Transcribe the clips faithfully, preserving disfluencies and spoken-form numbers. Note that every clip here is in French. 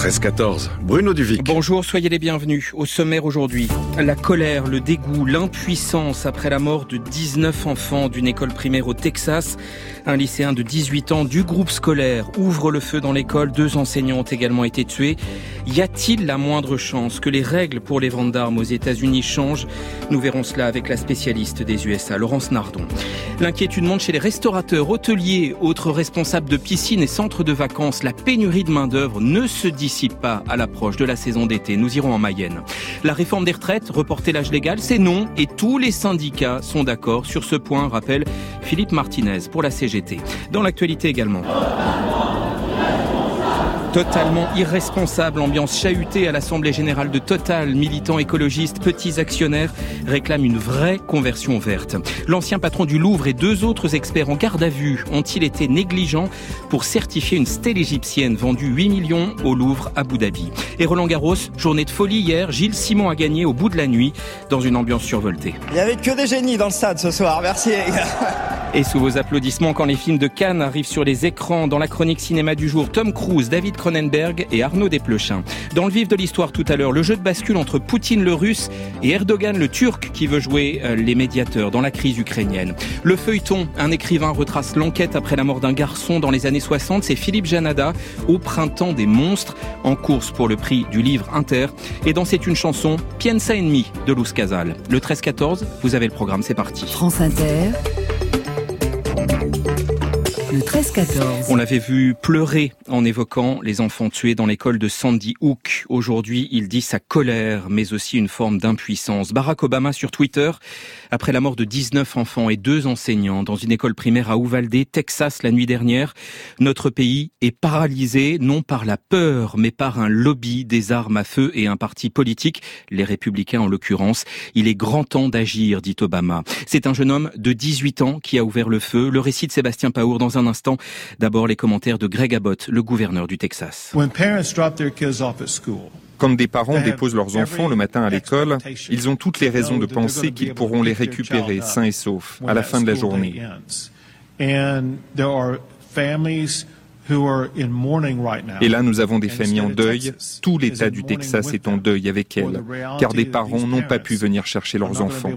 treize quatorze, Bruno Duvic. Bonjour, soyez les bienvenus. Au sommaire aujourd'hui, la colère, le dégoût, l'impuissance après la mort de dix-neuf enfants d'une école primaire au Texas. Un lycéen de dix-huit ans du groupe scolaire ouvre le feu dans l'école. Deux enseignants ont également été tués. Y a-t-il la moindre chance que les règles pour les ventes d'armes aux États-Unis changent? Nous verrons cela avec la spécialiste des U S A, Laurence Nardon. L'inquiétude monte chez les restaurateurs, hôteliers, autres responsables de piscines et centres de vacances. La pénurie de main-d'œuvre ne se dissipe pas à l'approche de la saison d'été. Nous irons en Mayenne. La réforme des retraites, reporter l'âge légal, c'est non. Et tous les syndicats sont d'accord sur ce point, rappelle Philippe Martinez pour la C G T. Dans l'actualité également. Totalement irresponsable, ambiance chahutée à l'Assemblée Générale de Total. Militants écologistes, petits actionnaires réclament une vraie conversion verte. L'ancien patron du Louvre et deux autres experts en garde à vue ont-ils été négligents pour certifier une stèle égyptienne vendue huit millions au Louvre à Abu Dhabi. Et Roland Garros, journée de folie hier, Gilles Simon a gagné au bout de la nuit dans une ambiance survoltée. Il n'y avait que des génies dans le stade ce soir, merci les gars. Et sous vos applaudissements, quand les films de Cannes arrivent sur les écrans, dans la chronique cinéma du jour, Tom Cruise, David Cronenberg et Arnaud Desplechin. Dans le vif de l'histoire tout à l'heure, le jeu de bascule entre Poutine le russe et Erdogan le turc qui veut jouer les médiateurs dans la crise ukrainienne. Le feuilleton, un écrivain retrace l'enquête après la mort d'un garçon dans les années soixante. C'est Philippe Janada, au printemps des monstres, en course pour le prix du livre Inter. Et dans C'est une chanson, Piensa en mi de Luz Casal. Le treize quatorze, vous avez le programme, c'est parti. France Inter. Le treize quatorze. On l'avait vu pleurer en évoquant les enfants tués dans l'école de Sandy Hook. Aujourd'hui, il dit sa colère, mais aussi une forme d'impuissance. Barack Obama sur Twitter, après la mort de dix-neuf enfants et deux enseignants dans une école primaire à Uvalde, Texas, la nuit dernière. Notre pays est paralysé, non par la peur, mais par un lobby des armes à feu et un parti politique, les Républicains en l'occurrence. Il est grand temps d'agir, dit Obama. C'est un jeune homme de dix-huit ans qui a ouvert le feu. Le récit de Sébastien Paour dans un instant. D'abord, les commentaires de Greg Abbott, le gouverneur du Texas. Quand des parents déposent leurs enfants le matin à l'école, ils ont toutes les raisons de penser qu'ils pourront les récupérer sains et saufs à la fin de la journée. Et là, nous avons des familles en deuil. Tout l'État du Texas est en deuil avec elles, car des parents n'ont pas pu venir chercher leurs enfants.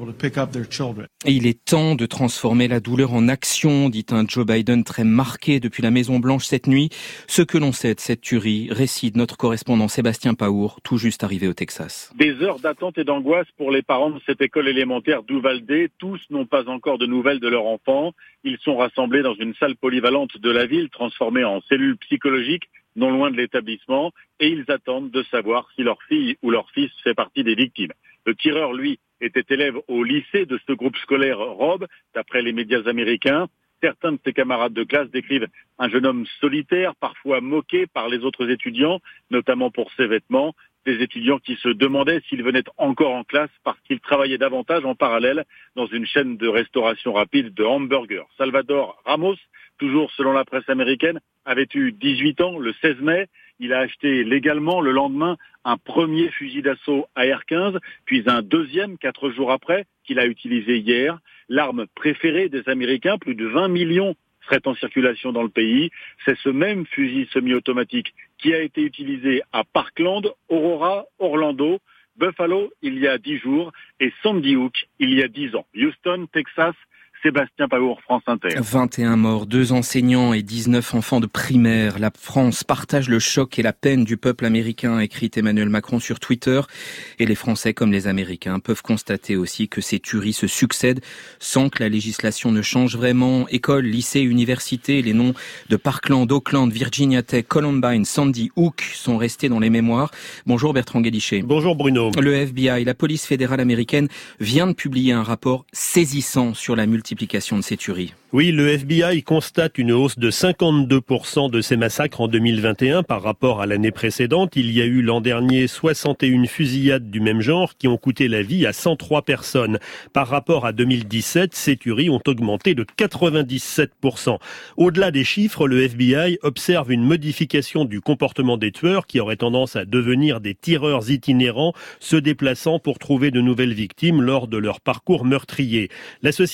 Et il est temps de transformer la douleur en action, dit un Joe Biden très marqué depuis la Maison-Blanche cette nuit. Ce que l'on sait de cette tuerie, récit de notre correspondant Sébastien Paour, tout juste arrivé au Texas. Des heures d'attente et d'angoisse pour les parents de cette école élémentaire d'Uvalde. Tous n'ont pas encore de nouvelles de leur enfant. Ils sont rassemblés dans une salle polyvalente de la ville, transformée en cellule psychologique, non loin de l'établissement, et ils attendent de savoir si leur fille ou leur fils fait partie des victimes. Le tireur, lui, était élève au lycée de ce groupe scolaire Robb, d'après les médias américains. Certains de ses camarades de classe décrivent un jeune homme solitaire, parfois moqué par les autres étudiants, notamment pour ses vêtements. Des étudiants qui se demandaient s'il venait encore en classe parce qu'il travaillait davantage en parallèle dans une chaîne de restauration rapide de hamburgers. Salvador Ramos, toujours selon la presse américaine, avait eu dix-huit ans le seize mai. Il a acheté légalement le lendemain un premier fusil d'assaut A R quinze, puis un deuxième quatre jours après qu'il a utilisé hier. L'arme préférée des Américains, plus de vingt millions serait en circulation dans le pays. C'est ce même fusil semi-automatique qui a été utilisé à Parkland, Aurora, Orlando, Buffalo il y a dix jours et Sandy Hook il y a dix ans. Houston, Texas, Sébastien Paour, France Inter. vingt et un morts, deux enseignants et dix-neuf enfants de primaire. La France partage le choc et la peine du peuple américain, écrit Emmanuel Macron sur Twitter. Et les Français, comme les Américains, peuvent constater aussi que ces tueries se succèdent sans que la législation ne change vraiment. Écoles, lycées, universités, les noms de Parkland, Oakland, Virginia Tech, Columbine, Sandy Hook sont restés dans les mémoires. Bonjour Bertrand Guélichet. Bonjour Bruno. Le F B I, la police fédérale américaine, vient de publier un rapport saisissant sur la multiplication de ces tueries. Oui, le F B I constate une hausse de cinquante-deux pour cent de ces massacres en deux mille vingt et un par rapport à l'année précédente. Il y a eu l'an dernier soixante et une fusillades du même genre qui ont coûté la vie à cent trois personnes. Par rapport à deux mille dix-sept, ces tueries ont augmenté de quatre-vingt-dix-sept pour cent. Au-delà des chiffres, le F B I observe une modification du comportement des tueurs qui auraient tendance à devenir des tireurs itinérants, se déplaçant pour trouver de nouvelles victimes lors de leur parcours meurtrier. L'association américaine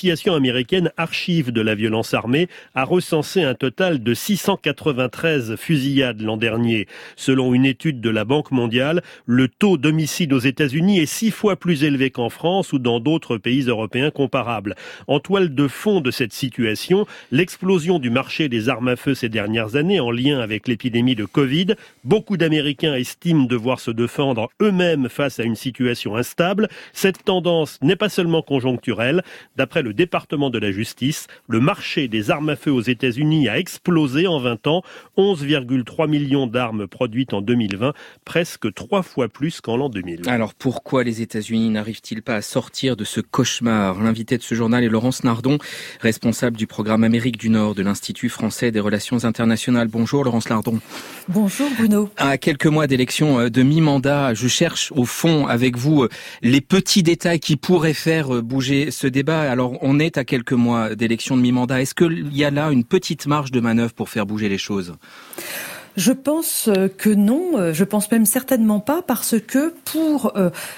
américaine Archives de la violence armée a recensé un total de six cent quatre-vingt-treize fusillades l'an dernier. Selon une étude de la Banque mondiale, le taux d'homicide aux États-Unis est six fois plus élevé qu'en France ou dans d'autres pays européens comparables. En toile de fond de cette situation, l'explosion du marché des armes à feu ces dernières années en lien avec l'épidémie de Covid. Beaucoup d'Américains estiment devoir se défendre eux-mêmes face à une situation instable. Cette tendance n'est pas seulement conjoncturelle. D'après le département de la justice, le marché des armes à feu aux États-Unis a explosé en vingt ans. onze virgule trois millions d'armes produites en deux mille vingt, presque trois fois plus qu'en l'an deux mille. Alors pourquoi les États-Unis n'arrivent-ils pas à sortir de ce cauchemar ? L'invité de ce journal est Laurence Nardon, responsable du programme Amérique du Nord de l'Institut français des relations internationales. Bonjour Laurence Nardon. Bonjour Bruno. À quelques mois d'élection de mi-mandat, je cherche au fond avec vous les petits détails qui pourraient faire bouger ce débat. Alors on est à quelques mois d'élection de mi-mandat. Est-ce qu'il y a là une petite marge de manœuvre pour faire bouger les choses ? Je pense que non, je pense même certainement pas, parce que pour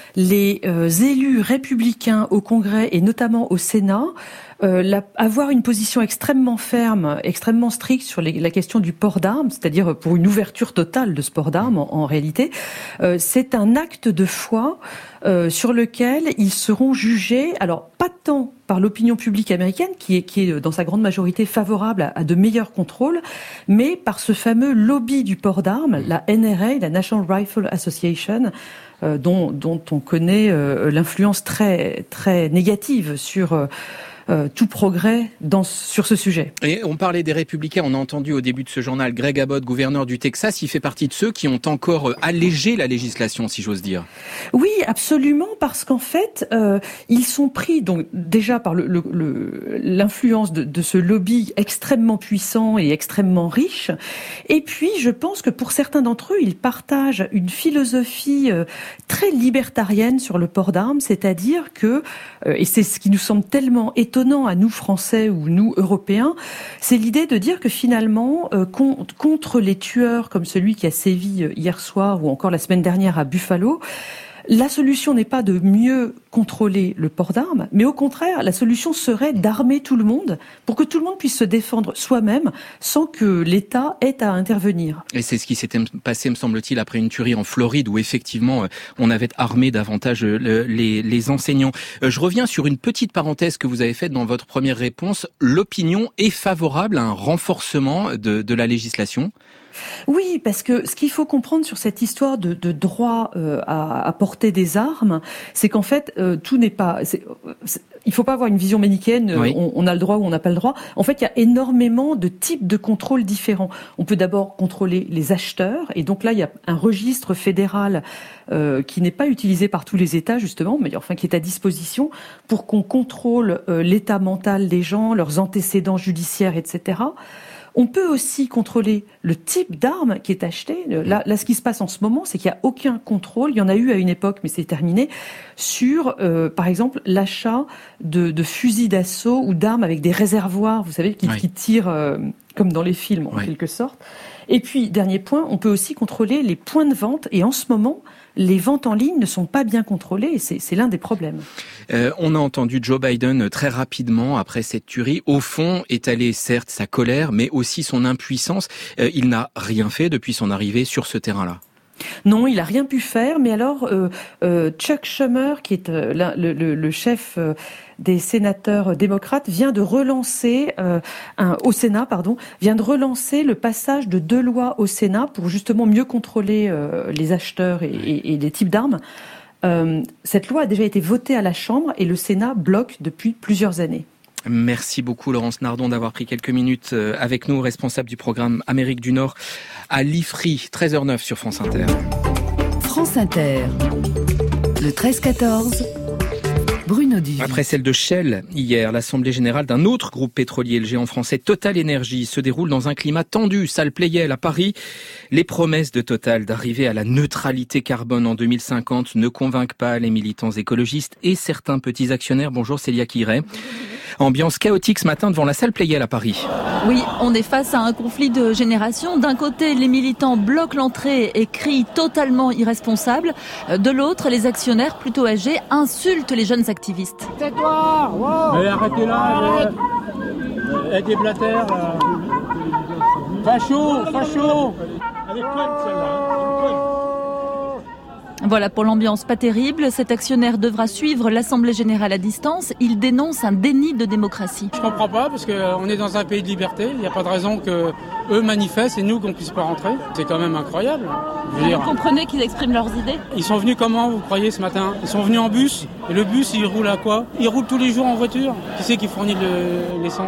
les élus républicains au Congrès et notamment au Sénat, Euh, la, avoir une position extrêmement ferme, extrêmement stricte sur les, la question du port d'armes, c'est-à-dire pour une ouverture totale de ce port d'armes en, en réalité, euh, c'est un acte de foi euh, sur lequel ils seront jugés, alors pas tant par l'opinion publique américaine, qui est, qui est dans sa grande majorité favorable à, à de meilleurs contrôles, mais par ce fameux lobby du port d'armes, la N R A, la National Rifle Association, euh, dont, dont on connaît euh, l'influence très, très négative sur... Euh, Euh, tout progrès dans, sur ce sujet. Et on parlait des Républicains, on a entendu au début de ce journal Greg Abbott, gouverneur du Texas, il fait partie de ceux qui ont encore allégé la législation, si j'ose dire. Oui, absolument, parce qu'en fait, euh, ils sont pris donc déjà par le, le, le, l'influence de, de ce lobby extrêmement puissant et extrêmement riche. Et puis, je pense que pour certains d'entre eux, ils partagent une philosophie euh, très libertarienne sur le port d'armes, c'est-à-dire que, euh, et c'est ce qui nous semble tellement étonnant à nous Français ou nous Européens, c'est l'idée de dire que finalement, euh, con, contre les tueurs comme celui qui a sévi hier soir ou encore la semaine dernière à Buffalo, la solution n'est pas de mieux contrôler le port d'armes, mais au contraire, la solution serait d'armer tout le monde pour que tout le monde puisse se défendre soi-même sans que l'État ait à intervenir. Et c'est ce qui s'était passé, me semble-t-il, après une tuerie en Floride où effectivement on avait armé davantage les, les enseignants. Je reviens sur une petite parenthèse que vous avez faite dans votre première réponse. L'opinion est favorable à un renforcement de, de la législation ? Oui, parce que ce qu'il faut comprendre sur cette histoire de, de droit euh, à, à porter des armes, c'est qu'en fait, euh, tout n'est pas... C'est, c'est, il ne faut pas avoir une vision manichéenne, oui. on, on a le droit ou on n'a pas le droit. En fait, il y a énormément de types de contrôles différents. On peut d'abord contrôler les acheteurs, et donc là, il y a un registre fédéral euh, qui n'est pas utilisé par tous les États, justement, mais enfin qui est à disposition pour qu'on contrôle euh, l'état mental des gens, leurs antécédents judiciaires, et cetera. On peut aussi contrôler le type d'arme qui est acheté. Là, là, ce qui se passe en ce moment, c'est qu'il n'y a aucun contrôle. Il y en a eu à une époque, mais c'est terminé, sur, euh, par exemple, l'achat de, de fusils d'assaut ou d'armes avec des réservoirs, vous savez, qui, oui. qui tirent euh, comme dans les films, en oui. quelque sorte. Et puis, dernier point, on peut aussi contrôler les points de vente. Et en ce moment, les ventes en ligne ne sont pas bien contrôlées et c'est, c'est l'un des problèmes. Euh, on a entendu Joe Biden très rapidement après cette tuerie, au fond, étaler certes sa colère, mais aussi son impuissance. Euh, il n'a rien fait depuis son arrivée sur ce terrain-là. Non, il a rien pu faire, mais alors euh, euh, Chuck Schumer, qui est euh, la, le, le, le chef euh, des sénateurs démocrates, vient de relancer euh, un, au Sénat, pardon, vient de relancer le passage de deux lois au Sénat pour justement mieux contrôler euh, les acheteurs et, et, et les types d'armes. Euh, cette loi a déjà été votée à la Chambre et le Sénat bloque depuis plusieurs années. Merci beaucoup Laurence Nardon d'avoir pris quelques minutes avec nous, responsable du programme Amérique du Nord à l'I F R I, treize heures neuf sur France Inter. France Inter, le treize quatorze, Bruno Duvis. Après celle de Shell, hier, l'Assemblée générale d'un autre groupe pétrolier, le géant français Total Énergie, se déroule dans un climat tendu. Salle Pleyel à Paris. Les promesses de Total d'arriver à la neutralité carbone en deux mille cinquante ne convainquent pas les militants écologistes et certains petits actionnaires. Bonjour Célia Quiret. Ambiance chaotique ce matin devant la salle Pleyel à Paris. Oui, on est face à un conflit de génération. D'un côté, les militants bloquent l'entrée et crient totalement irresponsables. De l'autre, les actionnaires plutôt âgés insultent les jeunes activistes. Tais-toi, wow. Mais arrêtez là, avec des blatères. Facho, facho. Elle est conne celle-là. Voilà pour l'ambiance pas terrible. Cet actionnaire devra suivre l'Assemblée générale à distance. Il dénonce un déni de démocratie. Je comprends pas parce qu'on est dans un pays de liberté. Il n'y a pas de raison que eux manifestent et nous qu'on puisse pas rentrer. C'est quand même incroyable. Je veux dire, vous comprenez qu'ils expriment leurs idées ? Ils sont venus comment, vous croyez, ce matin ? Ils sont venus en bus. Et le bus, il roule à quoi ? Il roule tous les jours en voiture. Qui c'est qui fournit le, l'essence ?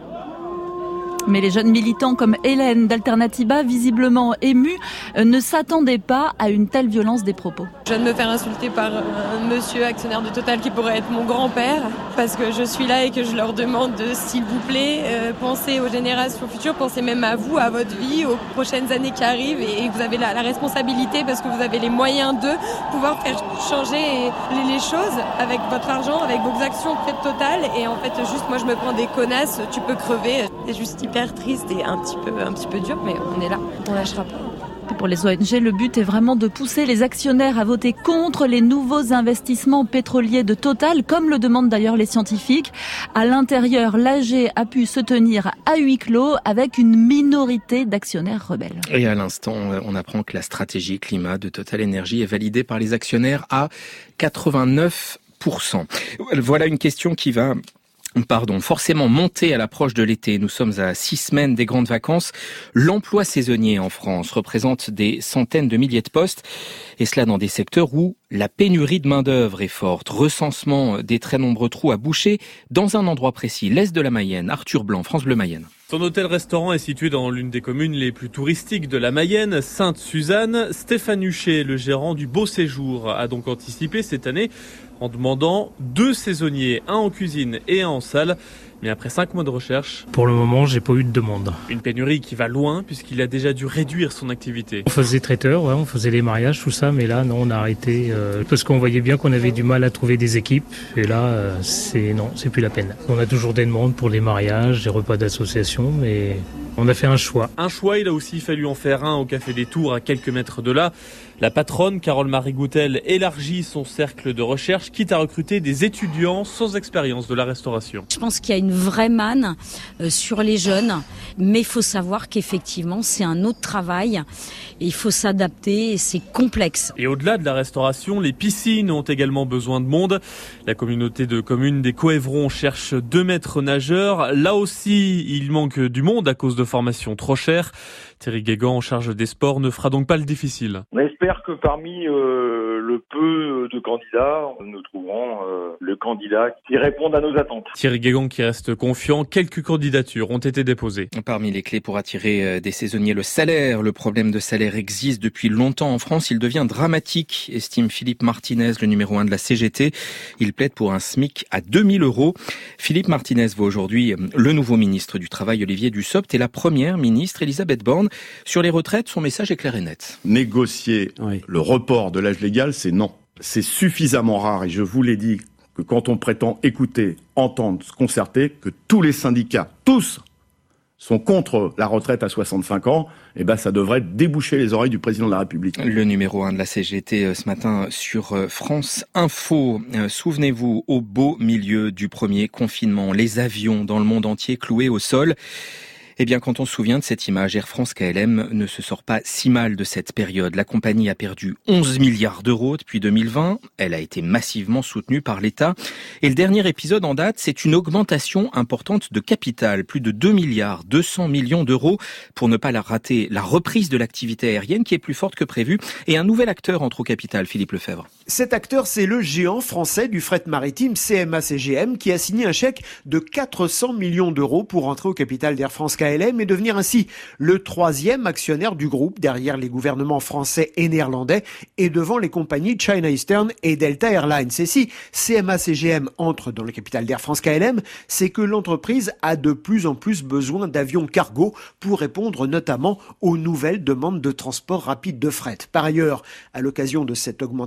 Mais les jeunes militants comme Hélène d'Alternativa, visiblement émus, ne s'attendaient pas à une telle violence des propos. Je viens de me faire insulter par un monsieur actionnaire de Total qui pourrait être mon grand-père, parce que je suis là et que je leur demande de, s'il vous plaît, euh, pensez aux générations futures, pensez même à vous, à votre vie, aux prochaines années qui arrivent, et vous avez la, la responsabilité, parce que vous avez les moyens de pouvoir faire changer les, les choses avec votre argent, avec vos actions auprès de Total, et en fait, juste moi je me prends des connasses, tu peux crever, c'est juste hyper triste et un petit peu, un petit peu dur, mais on est là, on lâchera pas. Pour les O N G, le but est vraiment de pousser les actionnaires à voter contre les nouveaux investissements pétroliers de Total, comme le demandent d'ailleurs les scientifiques. À l'intérieur, l'A G a pu se tenir à huis clos avec une minorité d'actionnaires rebelles. Et à l'instant, on apprend que la stratégie climat de Total Energy est validée par les actionnaires à quatre-vingt-neuf pour cent. Voilà une question qui va... Pardon, forcément monter à l'approche de l'été. Nous sommes à six semaines des grandes vacances. L'emploi saisonnier en France représente des centaines de milliers de postes, et cela dans des secteurs où la pénurie de main-d'œuvre est forte. Recensement des très nombreux trous à boucher dans un endroit précis, l'est de la Mayenne. Arthur Blanc, France Bleu Mayenne. Son hôtel-restaurant est situé dans l'une des communes les plus touristiques de la Mayenne, Sainte-Suzanne. Stéphane Huchet, le gérant du Beau Séjour, a donc anticipé cette année en demandant deux saisonniers, un en cuisine et un en salle. Mais après cinq mois de recherche... Pour le moment, j'ai pas eu de demande. Une pénurie qui va loin puisqu'il a déjà dû réduire son activité. On faisait traiteur, ouais, on faisait les mariages, tout ça, mais là, non, on a arrêté euh, parce qu'on voyait bien qu'on avait du mal à trouver des équipes. Et là, euh, c'est non, c'est plus la peine. On a toujours des demandes pour les mariages, des repas d'association, mais on a fait un choix. Un choix, il a aussi fallu en faire un au Café des Tours, à quelques mètres de là. La patronne, Carole-Marie Goutel, élargit son cercle de recherche, quitte à recruter des étudiants sans expérience de la restauration. Je pense qu'il y a une vraie manne euh, sur les jeunes, mais il faut savoir qu'effectivement, c'est un autre travail et il faut s'adapter et c'est complexe. Et au-delà de la restauration, les piscines ont également besoin de monde. La communauté de communes des Coëvrons cherche deux maîtres nageurs. Là aussi, il manque du monde à cause de formations trop chères. Thierry Guégan, en charge des sports, ne fera donc pas le difficile. On espère que parmi euh, le peu de candidats, nous trouverons euh, le candidat qui réponde à nos attentes. Thierry Guégan qui reste confiant, quelques candidatures ont été déposées. Parmi les clés pour attirer des saisonniers, le salaire. Le problème de salaire existe depuis longtemps en France. Il devient dramatique, estime Philippe Martinez, le numéro un de la C G T. Il plaide pour un SMIC à deux mille euros. Philippe Martinez voit aujourd'hui le nouveau ministre du Travail, Olivier Dussopt, et la première ministre, Elisabeth Borne. Sur les retraites, son message est clair et net. Négocier oui. le report de l'âge légal, c'est non. C'est suffisamment rare, et je vous l'ai dit, que quand on prétend écouter, entendre, se concerter, que tous les syndicats, tous, sont contre la retraite à soixante-cinq ans, eh ben ça devrait déboucher les oreilles du président de la République. Le numéro un de la C G T ce matin sur France Info. Souvenez-vous, au beau milieu du premier confinement, les avions dans le monde entier cloués au sol. Eh bien, quand on se souvient de cette image, Air France K L M ne se sort pas si mal de cette période. La compagnie a perdu onze milliards d'euros depuis deux mille vingt. Elle a été massivement soutenue par l'État. Et le dernier épisode en date, c'est une augmentation importante de capital. Plus de deux milliards deux cents millions d'euros pour ne pas la rater. La reprise de l'activité aérienne qui est plus forte que prévu. Et un nouvel acteur entre au capital, Philippe Lefebvre. Cet acteur, c'est le géant français du fret maritime C M A C G M qui a signé un chèque de quatre cents millions d'euros pour entrer au capital d'Air France K L M et devenir ainsi le troisième actionnaire du groupe derrière les gouvernements français et néerlandais et devant les compagnies China Eastern et Delta Airlines. Et si C M A C G M entre dans le capital d'Air France K L M, c'est que l'entreprise a de plus en plus besoin d'avions cargo pour répondre notamment aux nouvelles demandes de transport rapide de fret. Par ailleurs, à l'occasion de cette augmentation de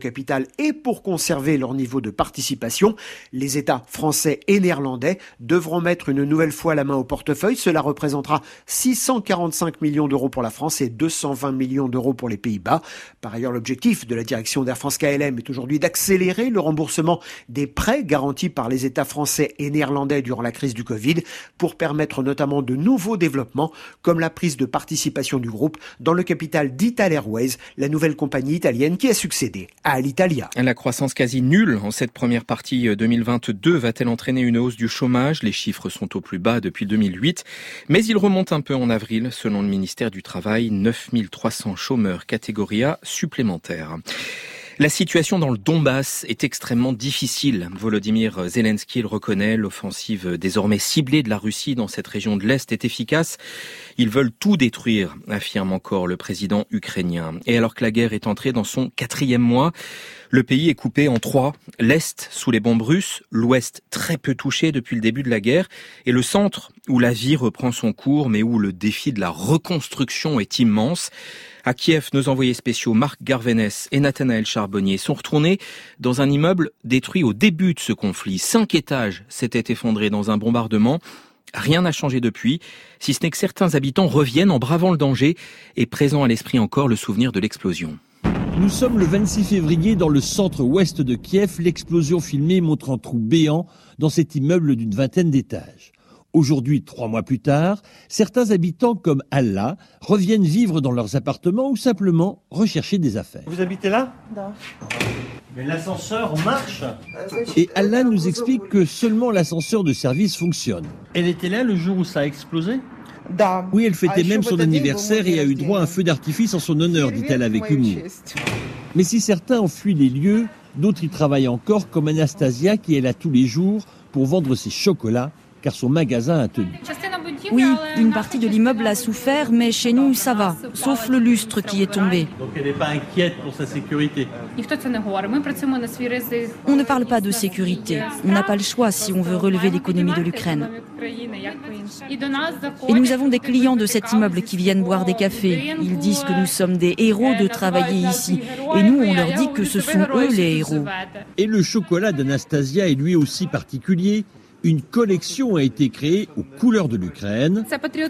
capital et pour conserver leur niveau de participation. Les États français et néerlandais devront mettre une nouvelle fois la main au portefeuille. Cela représentera six cent quarante-cinq millions d'euros pour la France et deux cent vingt millions d'euros pour les Pays-Bas. Par ailleurs, l'objectif de la direction d'Air France K L M est aujourd'hui d'accélérer le remboursement des prêts garantis par les États français et néerlandais durant la crise du Covid pour permettre notamment de nouveaux développements comme la prise de participation du groupe dans le capital d'Ital Airways, la nouvelle compagnie italienne qui a succédé à Alitalia. La croissance quasi nulle en cette première partie deux mille vingt-deux va-t-elle entraîner une hausse du chômage ? Les chiffres sont au plus bas depuis deux mille huit, mais ils remontent un peu en avril. Selon le ministère du Travail, neuf mille trois cents chômeurs catégorie A supplémentaires. La situation dans le Donbass est extrêmement difficile. Volodymyr Zelensky le reconnaît. L'offensive désormais ciblée de la Russie dans cette région de l'Est est efficace. Ils veulent tout détruire, affirme encore le président ukrainien. Et alors que la guerre est entrée dans son quatrième mois, le pays est coupé en trois. L'Est sous les bombes russes, l'Ouest très peu touché depuis le début de la guerre, et le centre où la vie reprend son cours, mais où le défi de la reconstruction est immense. À Kiev, nos envoyés spéciaux Marc Garvenès et Nathanaël Charbonnier sont retournés dans un immeuble détruit au début de ce conflit. Cinq étages s'étaient effondrés dans un bombardement. Rien n'a changé depuis, si ce n'est que certains habitants reviennent en bravant le danger et présent à l'esprit encore le souvenir de l'explosion. Nous sommes le vingt-six février dans le centre-ouest de Kiev. L'explosion filmée montre un trou béant dans cet immeuble d'une vingtaine d'étages. Aujourd'hui, trois mois plus tard, certains habitants comme Allah reviennent vivre dans leurs appartements ou simplement rechercher des affaires. Vous habitez là ? Non. Mais l'ascenseur marche. Et Allah nous explique que seulement l'ascenseur de service fonctionne. Elle était là le jour où ça a explosé ? Oui, elle fêtait même son anniversaire et a eu droit à un feu d'artifice en son honneur, dit-elle avec humour. Mais si certains ont fui les lieux, d'autres y travaillent encore, comme Anastasia qui est là tous les jours pour vendre ses chocolats, car son magasin a tenu. Oui, une partie de l'immeuble a souffert, mais chez nous, ça va, sauf le lustre qui est tombé. Donc elle n'est pas inquiète pour sa sécurité. On ne parle pas de sécurité. On n'a pas le choix si on veut relever l'économie de l'Ukraine. Et nous avons des clients de cet immeuble qui viennent boire des cafés. Ils disent que nous sommes des héros de travailler ici. Et nous, on leur dit que ce sont eux les héros. Et le chocolat d'Anastasia est lui aussi particulier. Une collection a été créée aux couleurs de l'Ukraine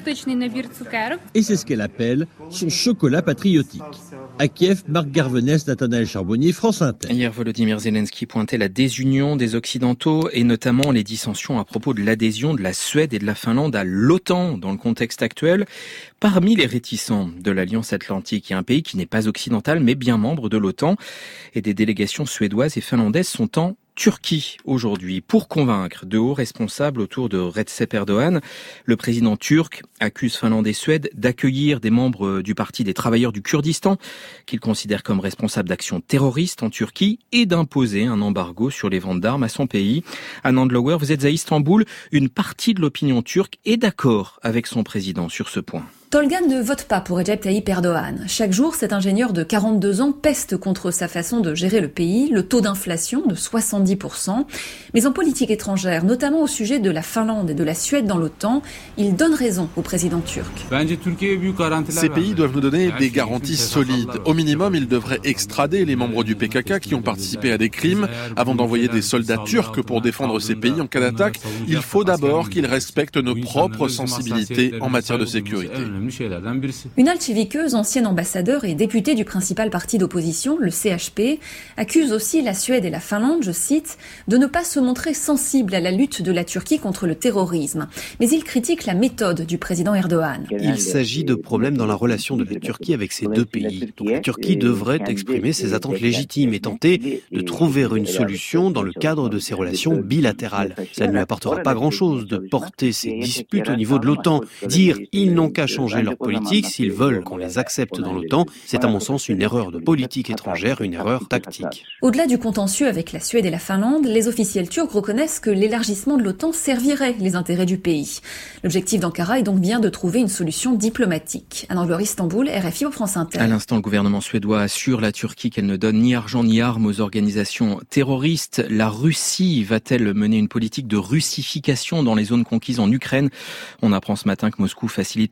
et c'est ce qu'elle appelle son chocolat patriotique. À Kiev, Marc Garvenès, Nathanaël Charbonnier, France Inter. Hier, Volodymyr Zelensky pointait la désunion des Occidentaux et notamment les dissensions à propos de l'adhésion de la Suède et de la Finlande à l'OTAN dans le contexte actuel. Parmi les réticents de l'Alliance Atlantique, il y a un pays qui n'est pas occidental mais bien membre de l'OTAN et des délégations suédoises et finlandaises sont en Turquie aujourd'hui pour convaincre de hauts responsables autour de Recep Erdogan. Le président turc accuse Finlande et Suède d'accueillir des membres du Parti des travailleurs du Kurdistan qu'il considère comme responsables d'actions terroristes en Turquie et d'imposer un embargo sur les ventes d'armes à son pays. Anne Andlauer, vous êtes à Istanbul. Une partie de l'opinion turque est d'accord avec son président sur ce point. Tolga ne vote pas pour Recep Tayyip Erdogan. Chaque jour, cet ingénieur de quarante-deux ans peste contre sa façon de gérer le pays, le taux d'inflation de soixante-dix pour cent. Mais en politique étrangère, notamment au sujet de la Finlande et de la Suède dans l'OTAN, il donne raison au président turc. Ces pays doivent nous donner des garanties solides. Au minimum, ils devraient extrader les membres du P K K qui ont participé à des crimes avant d'envoyer des soldats turcs pour défendre ces pays en cas d'attaque. Il faut d'abord qu'ils respectent nos propres sensibilités en matière de sécurité. Une alchevikeuse, ancienne ambassadeur et députée du principal parti d'opposition, le C H P, accuse aussi la Suède et la Finlande, je cite, de ne pas se montrer sensibles à la lutte de la Turquie contre le terrorisme. Mais il critique la méthode du président Erdogan. Il s'agit de problèmes dans la relation de la Turquie avec ces deux pays. Donc la Turquie devrait exprimer ses attentes légitimes et tenter de trouver une solution dans le cadre de ses relations bilatérales. Ça ne lui apportera pas grand-chose de porter ces disputes au niveau de l'OTAN. Dire « ils n'ont qu'à changer leur politique s'ils veulent qu'on les accepte dans l'OTAN », c'est à mon sens une erreur de politique étrangère, une erreur tactique. Au-delà du contentieux avec la Suède et la Finlande, les officiels turcs reconnaissent que l'élargissement de l'OTAN servirait les intérêts du pays. L'objectif d'Ankara est donc bien de trouver une solution diplomatique. Anne Andlauer, Istanbul, R F I au France Inter. À l'instant, le gouvernement suédois assure la Turquie qu'elle ne donne ni argent ni armes aux organisations terroristes. La Russie va-t-elle mener une politique de russification dans les zones conquises en Ukraine ? On apprend ce matin que Moscou facilite l'octroi de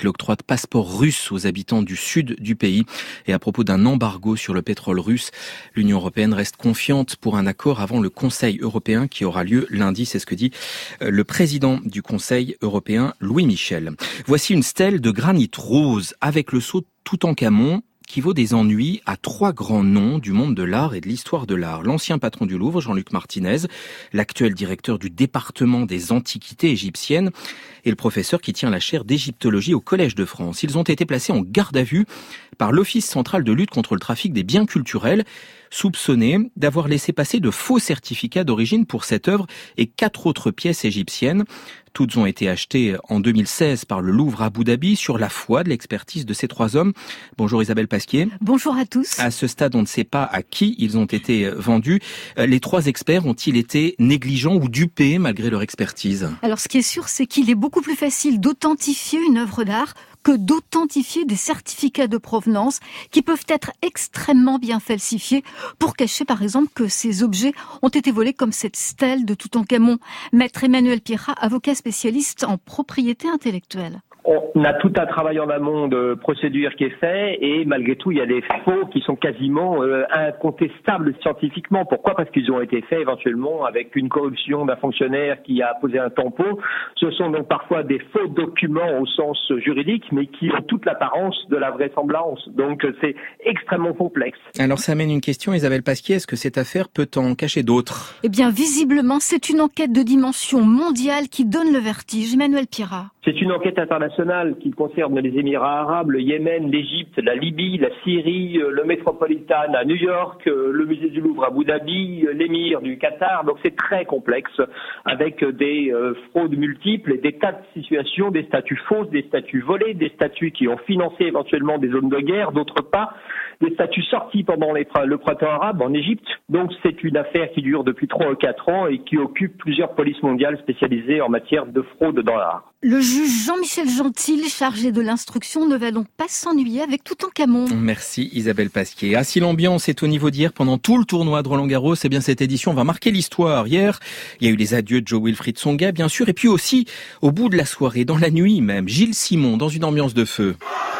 passeport russe aux habitants du sud du pays. Et à propos d'un embargo sur le pétrole russe, l'Union européenne reste confiante pour un accord avant le Conseil européen qui aura lieu lundi. C'est ce que dit le président du Conseil européen, Louis Michel. Voici une stèle de granit rose avec le sceau Toutankhamon, qui vaut des ennuis à trois grands noms du monde de l'art et de l'histoire de l'art. L'ancien patron du Louvre, Jean-Luc Martinez, l'actuel directeur du département des antiquités égyptiennes et le professeur qui tient la chaire d'égyptologie au Collège de France. Ils ont été placés en garde à vue par l'Office central de lutte contre le trafic des biens culturels, soupçonnés d'avoir laissé passer de faux certificats d'origine pour cette œuvre et quatre autres pièces égyptiennes. Toutes ont été achetées en deux mille seize par le Louvre à Abu Dhabi sur la foi de l'expertise de ces trois hommes. Bonjour Isabelle Pasquier. Bonjour à tous. À ce stade, on ne sait pas à qui ils ont été vendus. Les trois experts ont-ils été négligents ou dupés malgré leur expertise ? Alors ce qui est sûr, c'est qu'il est beaucoup plus facile d'authentifier une œuvre d'art que d'authentifier des certificats de provenance qui peuvent être extrêmement bien falsifiés pour cacher par exemple que ces objets ont été volés, comme cette stèle de Toutankhamon. Maître Emmanuel Pierrat, avocat spécialiste en propriété intellectuelle. On a tout un travail en amont de procédure qui est fait et malgré tout, il y a des faux qui sont quasiment euh, incontestables scientifiquement. Pourquoi ? Parce qu'ils ont été faits éventuellement avec une corruption d'un fonctionnaire qui a posé un tampon. Ce sont donc parfois des faux documents au sens juridique, mais qui ont toute l'apparence de la vraisemblance. Donc c'est extrêmement complexe. Alors ça amène une question, Isabelle Pasquier. Est-ce que cette affaire peut en cacher d'autres ? Eh bien, visiblement, c'est une enquête de dimension mondiale qui donne le vertige. Emmanuel Pierrat. C'est une enquête internationale qui concerne les Émirats arabes, le Yémen, l'Égypte, la Libye, la Syrie, le Metropolitan à New York, le musée du Louvre à Abu Dhabi, l'émir du Qatar. Donc c'est très complexe avec des euh, fraudes multiples et des tas de situations, des statues fausses, des statues volées, des statues qui ont financé éventuellement des zones de guerre, d'autres pas, des statues sorties pendant les, le printemps arabe en Égypte. Donc c'est une affaire qui dure depuis trois ou quatre ans et qui occupe plusieurs polices mondiales spécialisées en matière de fraude dans l'art. Le juge Jean-Michel Gentil, chargé de l'instruction, ne va donc pas s'ennuyer avec Toutankhamon. Merci Isabelle Pasquier. Ah, si l'ambiance est au niveau d'hier pendant tout le tournoi de Roland-Garros, eh bien cette édition va marquer l'histoire. Hier, il y a eu les adieux de Jo-Wilfried Tsonga, bien sûr, et puis aussi, au bout de la soirée, dans la nuit même, Gilles Simon dans une ambiance de feu.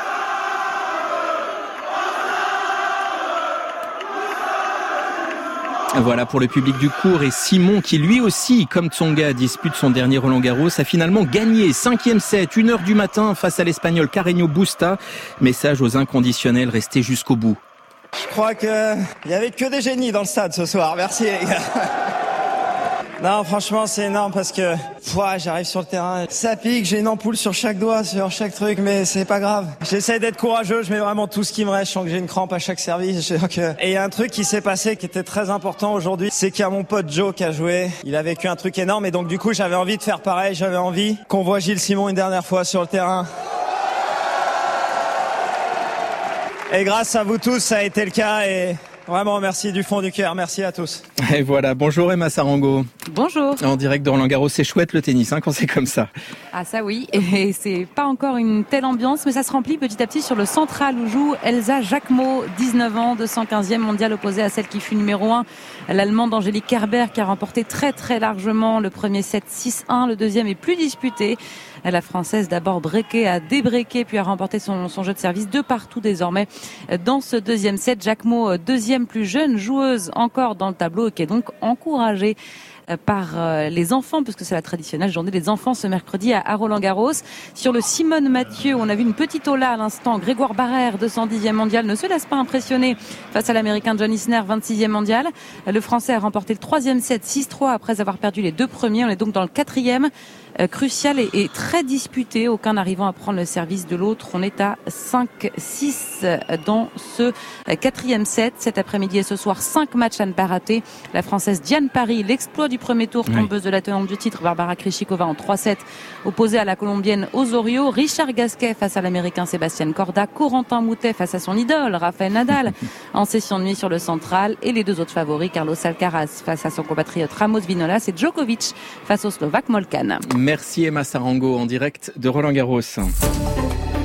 Voilà pour le public du cours et Simon qui lui aussi, comme Tsonga, dispute son dernier Roland-Garros, a finalement gagné. Cinquième set, une heure du matin face à l'Espagnol Carreño Busta. Message aux inconditionnels, restez jusqu'au bout. Je crois qu'il y avait que des génies dans le stade ce soir. Merci les gars. Non, franchement, c'est énorme parce que ouah, j'arrive sur le terrain, ça pique, j'ai une ampoule sur chaque doigt, sur chaque truc, mais c'est pas grave. J'essaie d'être courageux, je mets vraiment tout ce qui me reste, je sens que j'ai une crampe à chaque service. Donc, euh... Et il y a un truc qui s'est passé qui était très important aujourd'hui, c'est qu'il y a mon pote Joe qui a joué. Il a vécu un truc énorme et donc du coup, j'avais envie de faire pareil, j'avais envie qu'on voit Gilles Simon une dernière fois sur le terrain. Et grâce à vous tous, ça a été le cas et... Vraiment, merci du fond du cœur. Merci à tous. Et voilà. Bonjour Emma Sarango. Bonjour. En direct de Roland-Garros, c'est chouette le tennis hein, quand c'est comme ça. Ah ça oui. Et c'est pas encore une telle ambiance, mais ça se remplit petit à petit sur le central où joue Elsa Jacquemot, dix-neuf ans, deux cent quinzième mondiale opposée à celle qui fut numéro un, l'Allemande Angélique Kerber qui a remporté très très largement le premier set six un. Le deuxième est plus disputé. La Française d'abord breaké, a débreaké puis a remporté son, son jeu de service de partout désormais dans ce deuxième set. Jacquemot, deuxième plus jeune joueuse encore dans le tableau et qui est donc encouragée par les enfants, puisque c'est la traditionnelle journée des enfants ce mercredi à Roland-Garros. Sur le Simone Mathieu, on a vu une petite ola à l'instant. Grégoire Barrère, deux cent dixième mondial, ne se laisse pas impressionner face à l'Américain John Isner, vingt-sixième mondial. Le Français a remporté le troisième set six trois après avoir perdu les deux premiers. On est donc dans le quatrième. Euh, crucial et, et très disputé, aucun n'arrivant à prendre le service de l'autre. On est à cinq six dans ce quatrième set. Cet après-midi et ce soir, cinq matchs à ne pas rater. La Française Diane Paris, l'exploit du premier tour, tombeuse oui. de la tenante du titre, Barbara Krejcikova en trois sept, opposée à la Colombienne Osorio. Richard Gasquet face à l'Américain Sébastien Corda. Corentin Moutet face à son idole, Rafael Nadal, en session de nuit sur le central. Et les deux autres favoris, Carlos Alcaraz face à son compatriote Ramos Vinolas et Djokovic face au Slovaque Molkan. Merci Emma Sarango en direct de Roland-Garros.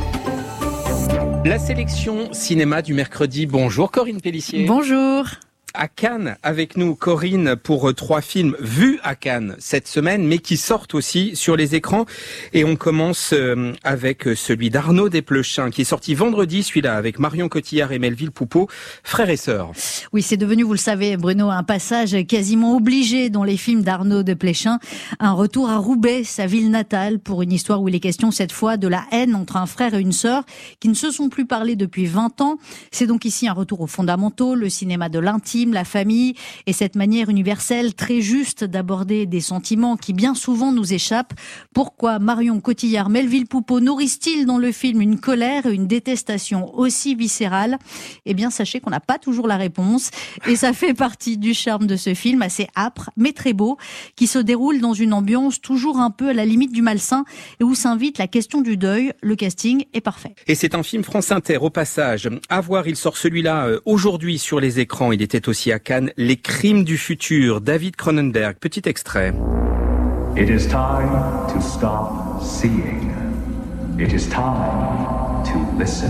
La sélection cinéma du mercredi. Bonjour Corinne Pellissier. Bonjour. À Cannes, avec nous, Corinne, pour trois films vus à Cannes cette semaine, mais qui sortent aussi sur les écrans. Et on commence avec celui d'Arnaud Desplechin, qui est sorti vendredi, celui-là, avec Marion Cotillard et Melville Poupeau, frères et sœurs. Oui, c'est devenu, vous le savez, Bruno, un passage quasiment obligé dans les films d'Arnaud Desplechin. Un retour à Roubaix, sa ville natale, pour une histoire où il est question cette fois de la haine entre un frère et une sœur qui ne se sont plus parlé depuis vingt ans. C'est donc ici un retour aux fondamentaux, le cinéma de l'intime, la famille et cette manière universelle très juste d'aborder des sentiments qui bien souvent nous échappent. Pourquoi Marion Cotillard, Melville Poupeau nourrissent-ils dans le film une colère et une détestation aussi viscérale? Eh bien, sachez qu'on n'a pas toujours la réponse et ça fait partie du charme de ce film assez âpre mais très beau qui se déroule dans une ambiance toujours un peu à la limite du malsain et où s'invite la question du deuil. Le casting est parfait. Et c'est un film France Inter au passage. À voir, il sort celui-là euh, aujourd'hui sur les écrans. Il était aussi à Cannes. Les crimes du futur. David Cronenberg. Petit extrait. It is time to stop seeing. It is time to listen.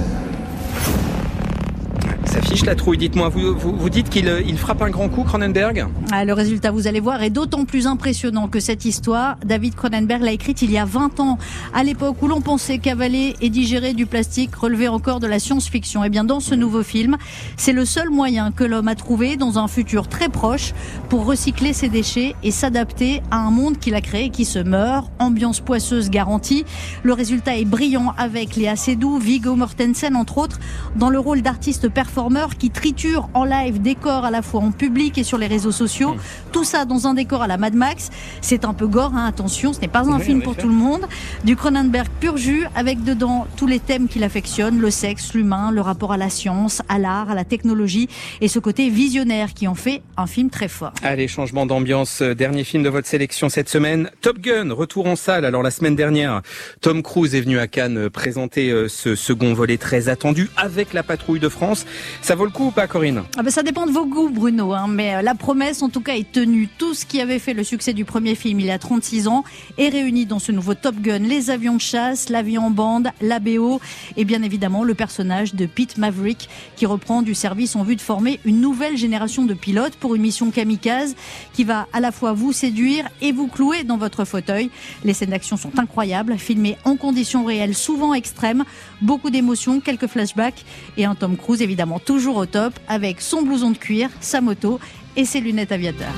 Ça fiche la trouille. Dites-moi, vous, vous, vous dites qu'il il frappe un grand coup, Cronenberg? Ah, le résultat, vous allez voir, est d'autant plus impressionnant que cette histoire, David Cronenberg l'a écrite il y a vingt ans, à l'époque où l'on pensait qu'avaler et digérer du plastique relevait encore de la science-fiction. Et bien, dans ce nouveau film, c'est le seul moyen que l'homme a trouvé dans un futur très proche pour recycler ses déchets et s'adapter à un monde qu'il a créé et qui se meurt. Ambiance poisseuse garantie. Le résultat est brillant avec Léa Seydoux, Viggo Mortensen, entre autres, dans le rôle d'artiste performeur qui triture en live des corps à la fois en public et sur les réseaux sociaux. Mmh. Tout ça dans un décor à la Mad Max. C'est un peu gore, hein, attention, ce n'est pas un oui, film pour fait. tout le monde. Du Cronenberg pur jus, avec dedans tous les thèmes qu'il affectionne, le sexe, l'humain, le rapport à la science, à l'art, à la technologie et ce côté visionnaire qui en fait un film très fort. Allez, changement d'ambiance. Dernier film de votre sélection cette semaine, Top Gun, retour en salle. Alors la semaine dernière, Tom Cruise est venu à Cannes présenter ce second volet très attendu avec la patrouille de France. Ça vaut le coup ou pas, Corinne? Ah ben ça dépend de vos goûts, Bruno, hein, mais la promesse en tout cas est tenue. Tout ce qui avait fait le succès du premier film il y a trente-six ans est réuni dans ce nouveau Top Gun. Les avions de chasse, l'avion en bande, la B O et bien évidemment le personnage de Pete Maverick qui reprend du service en vue de former une nouvelle génération de pilotes pour une mission kamikaze qui va à la fois vous séduire et vous clouer dans votre fauteuil. Les scènes d'action sont incroyables, filmées en conditions réelles, souvent extrêmes, beaucoup d'émotions, quelques flashbacks et un Tom Cruise évidemment toujours au top avec son blouson de cuir, sa moto et ses lunettes aviateurs.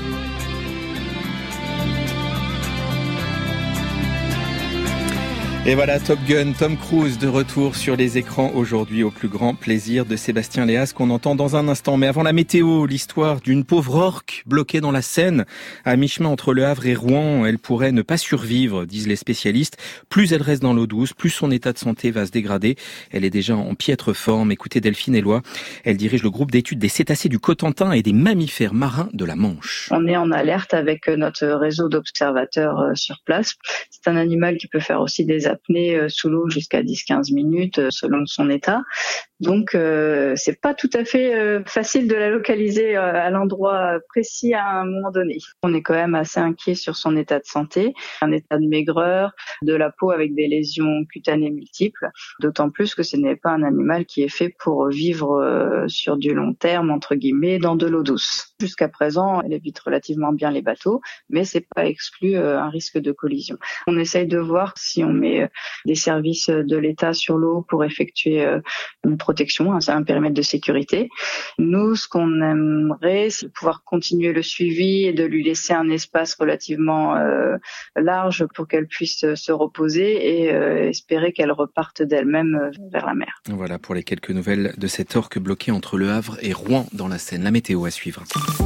Et voilà, Top Gun, Tom Cruise de retour sur les écrans aujourd'hui au plus grand plaisir de Sébastien Léas qu'on entend dans un instant. Mais avant la météo, l'histoire d'une pauvre orque bloquée dans la Seine à mi-chemin entre Le Havre et Rouen. Elle pourrait ne pas survivre, disent les spécialistes. Plus elle reste dans l'eau douce, plus son état de santé va se dégrader. Elle est déjà en piètre forme. Écoutez Delphine Eloi, elle dirige le groupe d'études des cétacés du Cotentin et des mammifères marins de la Manche. On est en alerte avec notre réseau d'observateurs sur place. C'est un animal qui peut faire aussi des apnées sous l'eau jusqu'à dix à quinze minutes selon son état. Donc euh, c'est pas tout à fait euh, facile de la localiser euh, à l'endroit précis à un moment donné. On est quand même assez inquiet sur son état de santé, un état de maigreur, de la peau avec des lésions cutanées multiples, d'autant plus que ce n'est pas un animal qui est fait pour vivre euh, sur du long terme entre guillemets dans de l'eau douce. Jusqu'à présent, elle évite relativement bien les bateaux, mais c'est pas exclu euh, un risque de collision. On essaye de voir si on met euh, des services de l'État sur l'eau pour effectuer euh, une protection, hein, c'est un périmètre de sécurité. Nous, ce qu'on aimerait, c'est pouvoir continuer le suivi et de lui laisser un espace relativement euh, large pour qu'elle puisse se reposer et euh, espérer qu'elle reparte d'elle-même vers la mer. Voilà pour les quelques nouvelles de cette orque bloquée entre Le Havre et Rouen dans la Seine. La météo à suivre.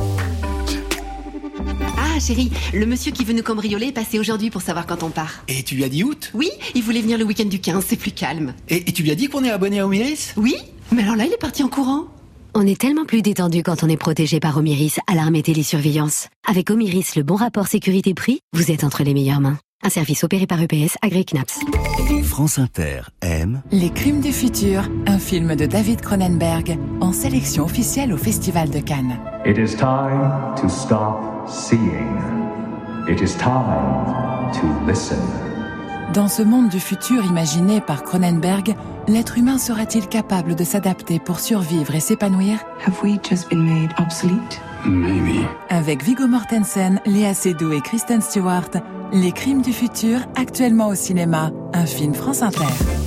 Ah chérie, le monsieur qui veut nous cambrioler est passé aujourd'hui pour savoir quand on part. Et tu lui as dit août? Oui, il voulait venir le week-end du quinze, c'est plus calme. Et, et tu lui as dit qu'on est abonné à Omiris? Oui, mais alors là il est parti en courant. On est tellement plus détendu quand on est protégé par Omiris, alarme et télésurveillance. Avec Omiris, le bon rapport sécurité-prix, vous êtes entre les meilleures mains. Un service opéré par E P S, agréé C N A P S. France Inter aime Les Crimes du Futur, un film de David Cronenberg, en sélection officielle au Festival de Cannes. It is time to stop seeing. It is time to listen. Dans ce monde du futur imaginé par Cronenberg, l'être humain sera-t-il capable de s'adapter pour survivre et s'épanouir? Have we just been made obsolete? Maybe. Avec Viggo Mortensen, Léa Seydoux et Kristen Stewart, Les Crimes du futur, actuellement au cinéma, un film France Inter.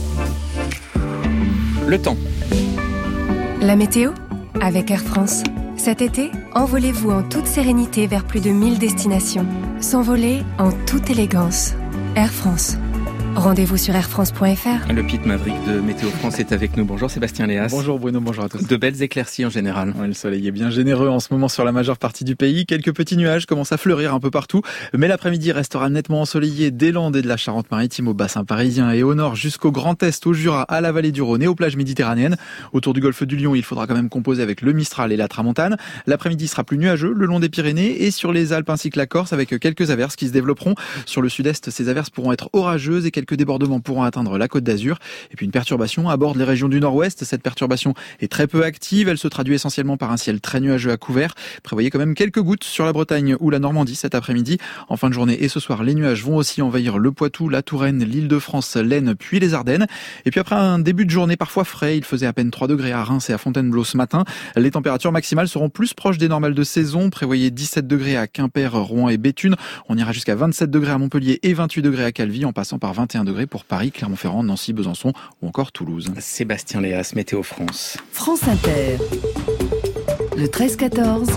Le temps. La météo avec Air France. Cet été, envolez-vous en toute sérénité vers plus de mille destinations. S'envoler en toute élégance. Air France. Rendez-vous sur air france point f r. Le Pit Maverick de Météo France est avec nous. Bonjour Sébastien Léas. Bonjour Bruno, bonjour à tous. De belles éclaircies en général. Ouais, le soleil est bien généreux en ce moment sur la majeure partie du pays. Quelques petits nuages commencent à fleurir un peu partout. Mais l'après-midi restera nettement ensoleillé des Landes et de la Charente-Maritime au bassin parisien et au nord jusqu'au Grand Est, au Jura, à la vallée du Rhône et aux plages méditerranéennes. Autour du golfe du Lion, il faudra quand même composer avec le Mistral et la Tramontane. L'après-midi sera plus nuageux le long des Pyrénées et sur les Alpes ainsi que la Corse avec quelques averses qui se développeront. Sur le sud-est, ces averses pourront être orageuses et quelques débordements pourront atteindre la Côte d'Azur. Et puis une perturbation aborde les régions du nord-ouest. Cette perturbation est très peu active. Elle se traduit essentiellement par un ciel très nuageux à couvert. Prévoyez quand même quelques gouttes sur la Bretagne ou la Normandie cet après-midi. En fin de journée et ce soir, les nuages vont aussi envahir le Poitou, la Touraine, l'Île-de-France, l'Aisne, puis les Ardennes. Et puis après un début de journée parfois frais, il faisait à peine trois degrés à Reims et à Fontainebleau ce matin. Les températures maximales seront plus proches des normales de saison. Prévoyez dix-sept degrés à Quimper, Rouen et Béthune. On ira jusqu'à vingt-sept degrés à Montpellier et vingt-huit degrés à Calvi, en passant par vingt et un degrés pour Paris, Clermont-Ferrand, Nancy, Besançon ou encore Toulouse. Sébastien Léas, Météo France. France Inter. Le treize quatorze.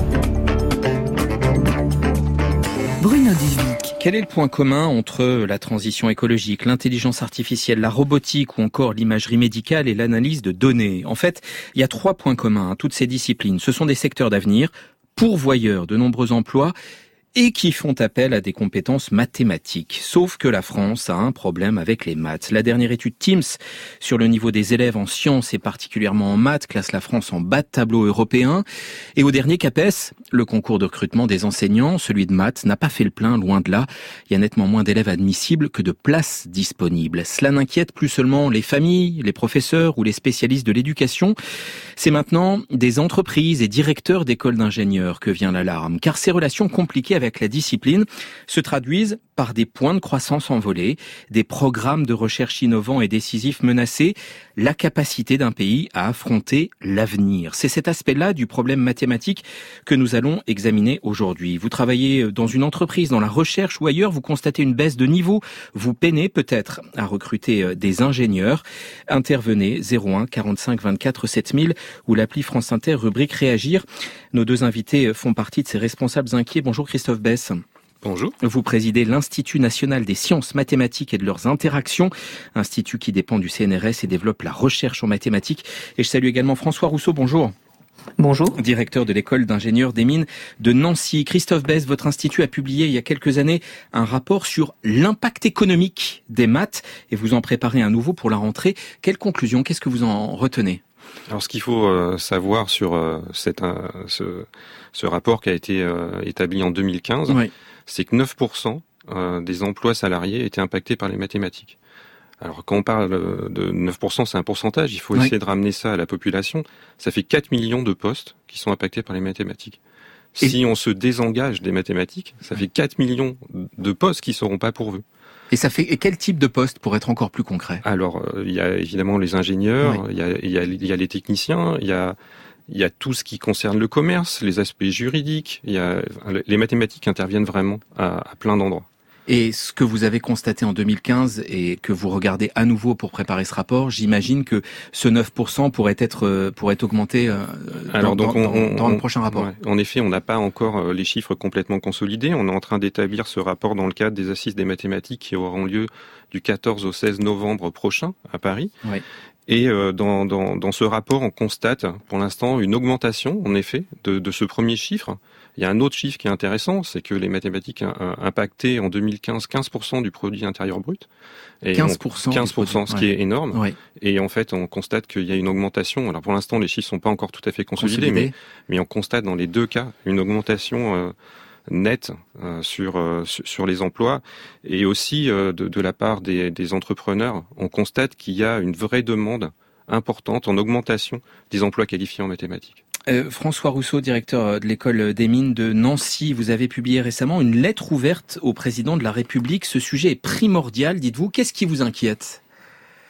Bruno Duvic. Quel est le point commun entre la transition écologique, l'intelligence artificielle, la robotique ou encore l'imagerie médicale et l'analyse de données? En fait, il y a trois points communs à toutes ces disciplines. Ce sont des secteurs d'avenir, pourvoyeurs de nombreux emplois, et qui font appel à des compétences mathématiques. Sauf que la France a un problème avec les maths. La dernière étude Teams sur le niveau des élèves en sciences et particulièrement en maths classe la France en bas de tableau européen. Et au dernier CAPES, le concours de recrutement des enseignants, celui de maths, n'a pas fait le plein, loin de là. Il y a nettement moins d'élèves admissibles que de places disponibles. Cela n'inquiète plus seulement les familles, les professeurs ou les spécialistes de l'éducation. C'est maintenant des entreprises et directeurs d'écoles d'ingénieurs que vient l'alarme, car ces relations compliquées avec la discipline se traduisent par des points de croissance envolés, des programmes de recherche innovants et décisifs menacés, la capacité d'un pays à affronter l'avenir. C'est cet aspect-là du problème mathématique que nous allons examiner aujourd'hui. Vous travaillez dans une entreprise, dans la recherche ou ailleurs, vous constatez une baisse de niveau, vous peinez peut-être à recruter des ingénieurs. Intervenez zéro un quarante-cinq vingt-quatre sept mille ou l'appli France Inter rubrique Réagir. Nos deux invités font partie de ces responsables inquiets. Bonjour Christophe Besse. Bonjour. Vous présidez l'Institut national des sciences mathématiques et de leurs interactions, institut qui dépend du C N R S et développe la recherche en mathématiques. Et je salue également François Rousseau, bonjour. Bonjour. Directeur de l'école d'ingénieurs des mines de Nancy. Christophe Besse, votre institut a publié il y a quelques années un rapport sur l'impact économique des maths et vous en préparez un nouveau pour la rentrée. Quelle conclusion, qu'est-ce que vous en retenez ? Alors, ce qu'il faut euh, savoir sur euh, cette, euh, ce, ce rapport qui a été euh, établi en deux mille quinze, oui. c'est que neuf pour cent euh, des emplois salariés étaient impactés par les mathématiques. Alors, quand on parle de neuf pour cent, c'est un pourcentage. Il faut oui. essayer de ramener ça à la population. Ça fait quatre millions de postes qui sont impactés par les mathématiques. Et si on se désengage des mathématiques, ça fait quatre millions de postes qui ne seront pas pourvus. Et ça fait et quel type de poste pour être encore plus concret ? Alors, il y a évidemment les ingénieurs, oui. il y a, il y a, il y a les techniciens, il y a, il y a tout ce qui concerne le commerce, les aspects juridiques. Il y a, les mathématiques interviennent vraiment à, à plein d'endroits. Et ce que vous avez constaté en deux mille quinze et que vous regardez à nouveau pour préparer ce rapport, j'imagine que ce neuf pour cent pourrait être pourrait augmenter dans, Alors donc on, dans, dans on, le prochain rapport. Ouais, en effet, on n'a pas encore les chiffres complètement consolidés. On est en train d'établir ce rapport dans le cadre des assises des mathématiques qui auront lieu du quatorze au seize novembre prochain à Paris. Oui. Et euh, dans, dans, dans ce rapport, on constate pour l'instant une augmentation, en effet, de, de ce premier chiffre. Il y a un autre chiffre qui est intéressant, c'est que les mathématiques impactaient en deux mille quinze quinze pour cent du produit intérieur brut. Et quinze pour cent, on, quinze pour cent, ce qui ouais. est énorme. Ouais. Et en fait, on constate qu'il y a une augmentation. Alors pour l'instant, les chiffres sont pas encore tout à fait consolidés, Consolidé. mais, mais on constate dans les deux cas une augmentation euh, nette euh, sur, euh, sur les emplois. Et aussi, euh, de, de la part des, des entrepreneurs, on constate qu'il y a une vraie demande importante en augmentation des emplois qualifiés en mathématiques. Euh, François Rousseau, directeur de l'école des mines de Nancy, vous avez publié récemment une lettre ouverte au président de la République. Ce sujet est primordial, dites-vous. Qu'est-ce qui vous inquiète ?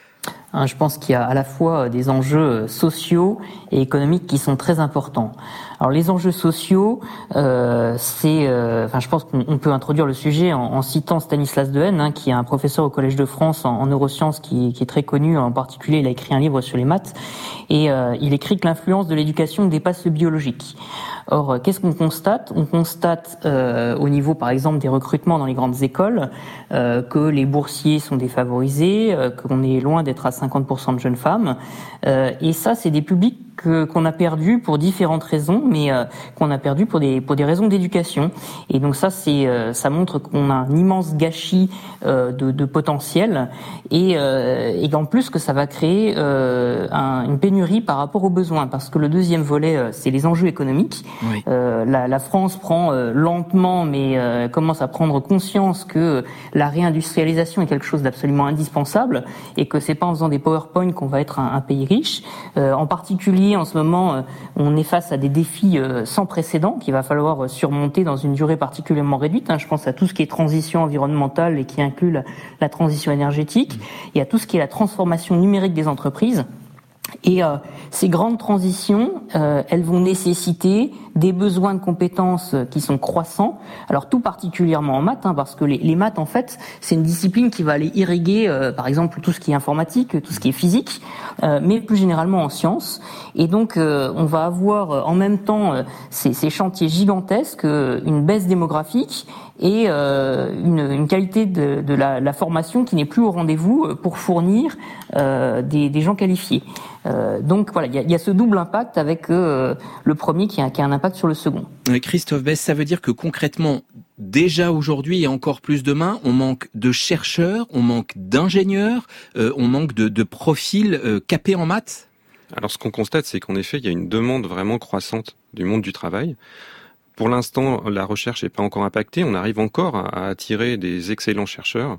Je pense qu'il y a à la fois des enjeux sociaux et économiques qui sont très importants. Alors les enjeux sociaux, euh, c'est, euh, enfin je pense qu'on peut introduire le sujet en, en citant Stanislas Dehaene, hein, qui est un professeur au Collège de France en, en neurosciences, qui, qui est très connu. En particulier, il a écrit un livre sur les maths et euh, il écrit que l'influence de l'éducation dépasse le biologique. Or, euh, qu'est-ce qu'on constate ? On constate euh, au niveau, par exemple, des recrutements dans les grandes écoles, euh, que les boursiers sont défavorisés, euh, qu'on est loin d'être à cinquante pour cent de jeunes femmes. Euh, et ça, c'est des publics que, qu'on a perdus pour différentes raisons, mais euh, qu'on a perdus pour des pour des raisons d'éducation. Et donc ça, c'est euh, ça montre qu'on a un immense gâchis euh, de, de potentiel, et euh, et en plus que ça va créer euh, un, une pénurie par rapport aux besoins, parce que le deuxième volet, euh, c'est les enjeux économiques. Oui. Euh, la, la France prend euh, lentement, mais euh, commence à prendre conscience que la réindustrialisation est quelque chose d'absolument indispensable, et que c'est pas en faisant des PowerPoint qu'on va être un, un pays riche. Euh, en particulier, en ce moment, euh, on est face à des défis euh, sans précédent qu'il va falloir euh, surmonter dans une durée particulièrement réduite. Hein. Je pense à tout ce qui est transition environnementale et qui inclut la, la transition énergétique, mmh. et à tout ce qui est la transformation numérique des entreprises. Et euh, ces grandes transitions, euh, elles vont nécessiter des besoins de compétences qui sont croissants. Alors tout particulièrement en maths, hein, parce que les, les maths, en fait, c'est une discipline qui va aller irriguer, euh, par exemple, tout ce qui est informatique, tout ce qui est physique, euh, mais plus généralement en sciences. Et donc, euh, on va avoir euh, en même temps euh, ces, ces chantiers gigantesques, euh, une baisse démographique et euh, une, une qualité de, de la, la formation qui n'est plus au rendez-vous pour fournir euh, des, des gens qualifiés. Euh, donc voilà, il y a, y a ce double impact avec euh, le premier qui a, qui a un impact sur le second. Christophe Besse, ça veut dire que concrètement, déjà aujourd'hui et encore plus demain, on manque de chercheurs, on manque d'ingénieurs, euh, on manque de, de profils euh, capés en maths ? Alors ce qu'on constate, c'est qu'en effet, il y a une demande vraiment croissante du monde du travail. Pour l'instant, la recherche n'est pas encore impactée. On arrive encore à attirer des excellents chercheurs,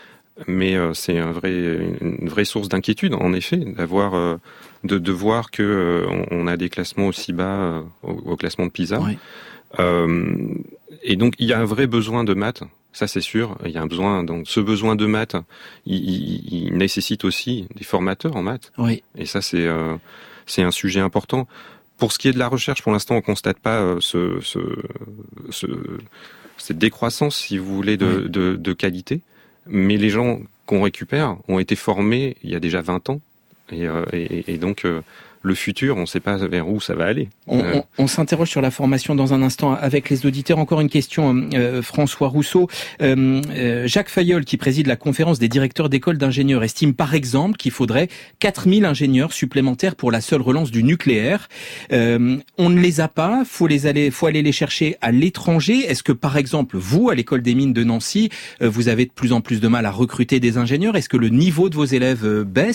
mais euh, c'est un vrai, une vraie source d'inquiétude, en effet, d'avoir, euh, de, de voir que euh, on a des classements aussi bas euh, au, au classement de PISA. Oui. Euh, et donc, il y a un vrai besoin de maths. Ça, c'est sûr. Il y a un besoin. Donc, ce besoin de maths, il, il, il nécessite aussi des formateurs en maths. Oui. Et ça, c'est euh, c'est un sujet important. Pour ce qui est de la recherche, pour l'instant, on constate pas euh, ce, ce, ce, cette décroissance, si vous voulez, de, oui. de, de qualité. Mais les gens qu'on récupère ont été formés il y a déjà vingt ans. Et, euh, et, et donc, euh, le futur, on ne sait pas vers où ça va aller. On, on, on s'interroge sur la formation dans un instant avec les auditeurs. Encore une question, euh, François Rousseau. Euh, euh, Jacques Fayolle, qui préside la conférence des directeurs d'écoles d'ingénieurs, estime par exemple qu'il faudrait quatre mille ingénieurs supplémentaires pour la seule relance du nucléaire. Euh, on ne les a pas, faut les aller, faut aller les chercher à l'étranger. Est-ce que par exemple, vous, à l'école des mines de Nancy, euh, vous avez de plus en plus de mal à recruter des ingénieurs ? Est-ce que le niveau de vos élèves euh, baisse ?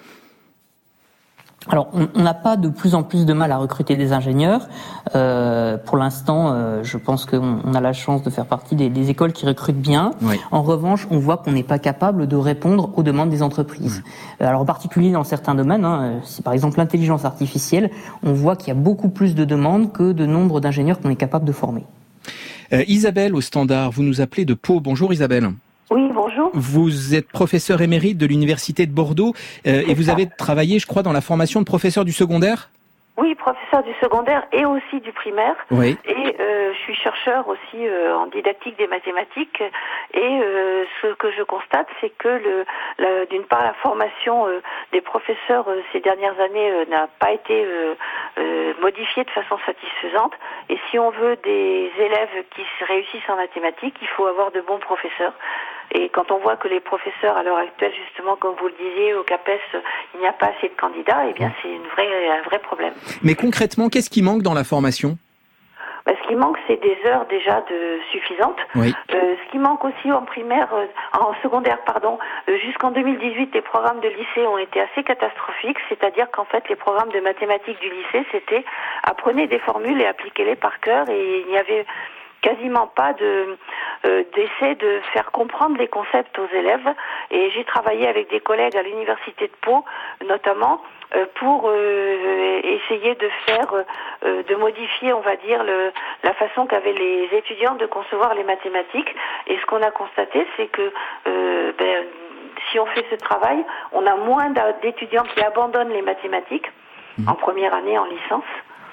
Alors, on n'a pas de plus en plus de mal à recruter des ingénieurs. Euh, pour l'instant, euh, je pense qu'on on a la chance de faire partie des, des écoles qui recrutent bien. Oui. En revanche, on voit qu'on n'est pas capable de répondre aux demandes des entreprises. Oui. Alors, en particulier dans certains domaines, hein, c'est par exemple l'intelligence artificielle, on voit qu'il y a beaucoup plus de demandes que de nombre d'ingénieurs qu'on est capable de former. Euh, Isabelle au standard, vous nous appelez de Pau. Bonjour Isabelle. Oui, bonjour. Vous êtes professeur émérite de l'Université de Bordeaux euh, et vous avez travaillé, je crois, dans la formation de professeur du secondaire ? Oui, professeur du secondaire et aussi du primaire. Oui. Et euh, je suis chercheur aussi euh, en didactique des mathématiques. Et euh, ce que je constate, c'est que le, la, d'une part, la formation euh, des professeurs euh, ces dernières années euh, n'a pas été euh, euh, modifiée de façon satisfaisante. Et si on veut des élèves qui réussissent en mathématiques, il faut avoir de bons professeurs. Et quand on voit que les professeurs, à l'heure actuelle, justement, comme vous le disiez, au CAPES, il n'y a pas assez de candidats, eh bien, c'est une vraie, un vrai problème. Mais concrètement, qu'est-ce qui manque dans la formation ? Ben, ce qui manque, c'est des heures déjà de suffisantes. Oui. Euh, ce qui manque aussi en primaire, euh, en secondaire, pardon, euh, jusqu'en deux mille dix-huit, les programmes de lycée ont été assez catastrophiques, c'est-à-dire qu'en fait, les programmes de mathématiques du lycée, c'était apprenez des formules et appliquez-les par cœur, et il n'y avait quasiment pas de euh, d'essai de faire comprendre les concepts aux élèves. Et j'ai travaillé avec des collègues à l'université de Pau, notamment, euh, pour euh, essayer de faire, euh, de modifier, on va dire, le, la façon qu'avaient les étudiants de concevoir les mathématiques. Et ce qu'on a constaté, c'est que euh, ben, si on fait ce travail, on a moins d'étudiants qui abandonnent les mathématiques mmh. en première année en licence.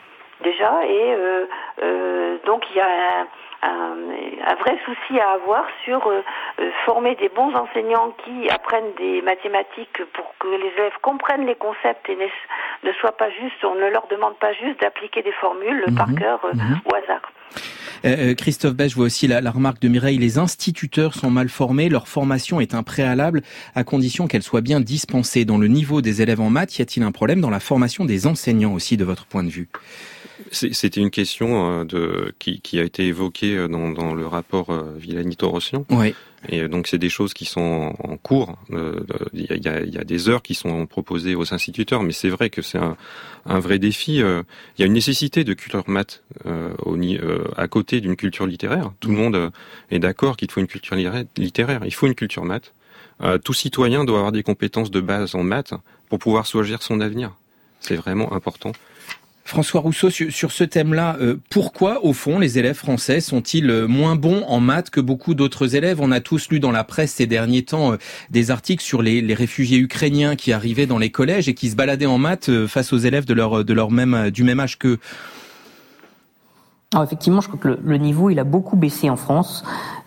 déjà, et euh, euh, donc il y a un, un, un vrai souci à avoir sur euh, former des bons enseignants qui apprennent des mathématiques pour que les élèves comprennent les concepts et ne, ne soient pas juste, on ne leur demande pas juste d'appliquer des formules mmh, par cœur euh, mmh. au hasard. Euh, Christophe Bech, je vois aussi la, la remarque de Mireille, les instituteurs sont mal formés, leur formation est un préalable à condition qu'elle soit bien dispensée. Dans le niveau des élèves en maths, y a-t-il un problème dans la formation des enseignants aussi, de votre point de vue ? C'était une question de, qui, qui a été évoquée dans, dans le rapport Villani-Torossian. Oui. Et donc c'est des choses qui sont en cours. Il y a, il y a des heures qui sont proposées aux instituteurs, mais c'est vrai que c'est un, un vrai défi. Il y a une nécessité de culture maths euh, au, euh, à côté d'une culture littéraire. Tout le monde est d'accord qu'il faut une culture littéraire. Il faut une culture maths. Euh, tout citoyen doit avoir des compétences de base en maths pour pouvoir choisir son avenir. C'est vraiment important. François Rousseau, sur, sur ce thème-là, euh, pourquoi, au fond, les élèves français sont-ils moins bons en maths que beaucoup d'autres élèves ? On a tous lu dans la presse ces derniers temps euh, des articles sur les, les réfugiés ukrainiens qui arrivaient dans les collèges et qui se baladaient en maths euh, face aux élèves de leur, de leur même, du même âge qu'eux. Alors effectivement, je crois que le, le niveau il a beaucoup baissé en France.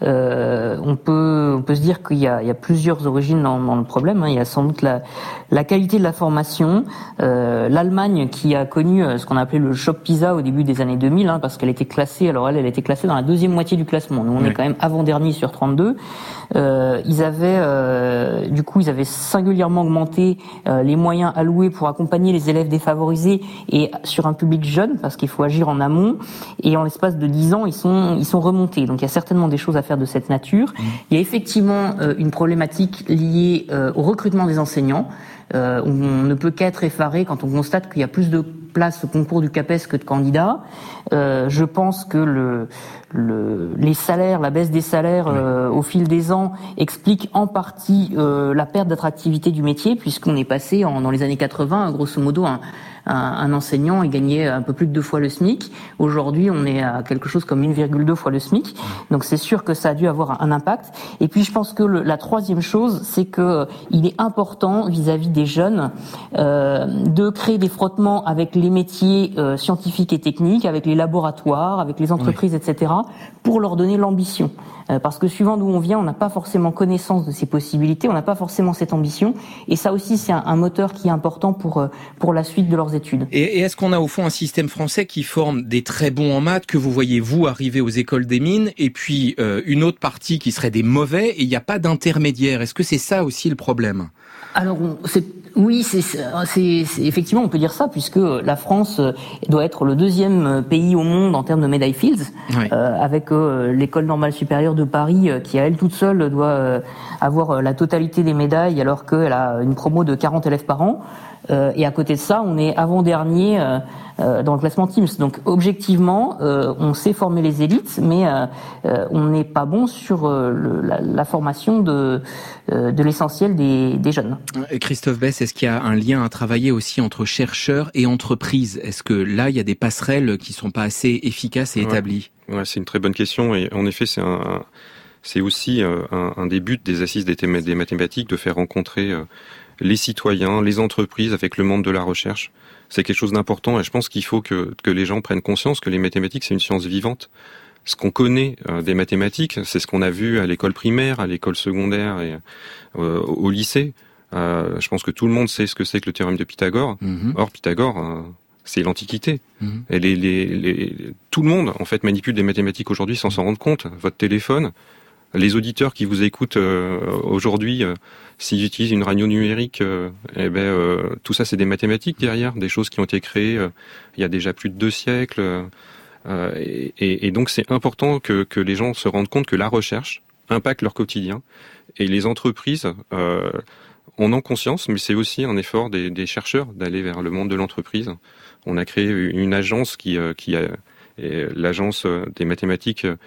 Euh, on peut on peut se dire qu'il y a, il y a plusieurs origines dans, dans le problème. Hein. Il y a sans doute la, la qualité de la formation. Euh, L'Allemagne qui a connu ce qu'on a appelé le choc PISA au début des années deux mille, hein, parce qu'elle était classée. Alors elle, elle était classée dans la deuxième moitié du classement. Nous on oui. est quand même avant-dernier sur trente-deux. Euh, ils avaient euh, du coup ils avaient singulièrement augmenté euh, les moyens alloués pour accompagner les élèves défavorisés et sur un public jeune, parce qu'il faut agir en amont. Et en l'espace de dix ans, ils sont ils sont remontés. Donc il y a certainement des choses à faire de cette nature. Mmh. Il y a effectivement euh, une problématique liée euh, au recrutement des enseignants. Euh, on ne peut qu'être effaré quand on constate qu'il y a plus de places au concours du CAPES que de candidats. Euh, je pense que le, le, les salaires, la baisse des salaires euh, au fil des ans explique en partie euh, la perte d'attractivité du métier, puisqu'on est passé en, dans les années quatre-vingts, grosso modo, un, un, un enseignant et gagnait un peu plus de deux fois le SMIC. Aujourd'hui, on est à quelque chose comme une virgule deux fois le SMIC. Donc c'est sûr que ça a dû avoir un impact. Et puis je pense que le, la troisième chose, c'est que euh, il est important vis-à-vis des jeunes euh, de créer des frottements avec les métiers euh, scientifiques et techniques, avec les laboratoires, avec les entreprises, oui. et cetera, pour leur donner l'ambition. Euh, parce que suivant d'où on vient, on n'a pas forcément connaissance de ces possibilités, on n'a pas forcément cette ambition. Et ça aussi, c'est un, un moteur qui est important pour euh, pour la suite de leurs études. Et, et est-ce qu'on a au fond un système français qui forme des très bons en maths que vous voyez vous arriver aux écoles des mines, et puis euh, une autre partie qui serait des mauvais, et il n'y a pas d'intermédiaire? Est-ce que c'est ça aussi le problème? Alors, c'est, oui, c'est, c'est, c'est, effectivement, on peut dire ça, puisque la France doit être le deuxième pays au monde en termes de médailles Fields, oui. euh, avec euh, l'école normale supérieure de Paris, euh, qui à elle toute seule doit euh, avoir la totalité des médailles, alors qu'elle a une promo de quarante élèves par an. Euh, et à côté de ça, on est avant-dernier euh, euh, dans le classement Teams. Donc objectivement, euh, on sait former les élites, mais euh, euh, on n'est pas bon sur euh, le, la, la formation de, euh, de l'essentiel des, des jeunes. Christophe Bess, est-ce qu'il y a un lien à travailler aussi entre chercheurs et entreprises? Est-ce que là, il y a des passerelles qui sont pas assez efficaces et ouais. établies? Ouais, c'est une très bonne question, et en effet, c'est un, c'est aussi un, un des buts des assises des, thém- des mathématiques, de faire rencontrer euh, les citoyens, les entreprises avec le monde de la recherche. C'est quelque chose d'important, et je pense qu'il faut que, que les gens prennent conscience que les mathématiques, c'est une science vivante. Ce qu'on connaît euh, des mathématiques, c'est ce qu'on a vu à l'école primaire, à l'école secondaire et euh, au lycée. Euh, je pense que tout le monde sait ce que c'est que le théorème de Pythagore. Mm-hmm. Or, Pythagore, euh, c'est l'Antiquité. Mm-hmm. Et les, les, les, tout le monde, en fait, manipule des mathématiques aujourd'hui sans s'en rendre compte. Votre téléphone, les auditeurs qui vous écoutent euh, aujourd'hui, euh, s'ils utilisent une radio numérique, euh, eh ben, euh, tout ça, c'est des mathématiques derrière, des choses qui ont été créées euh, il y a déjà plus de deux siècles. Euh, et, et, et donc, c'est important que, que les gens se rendent compte que la recherche impacte leur quotidien. Et les entreprises euh, en ont conscience, mais c'est aussi un effort des, des chercheurs d'aller vers le monde de l'entreprise. On a créé une agence qui, euh, qui a, et l'agence des mathématiques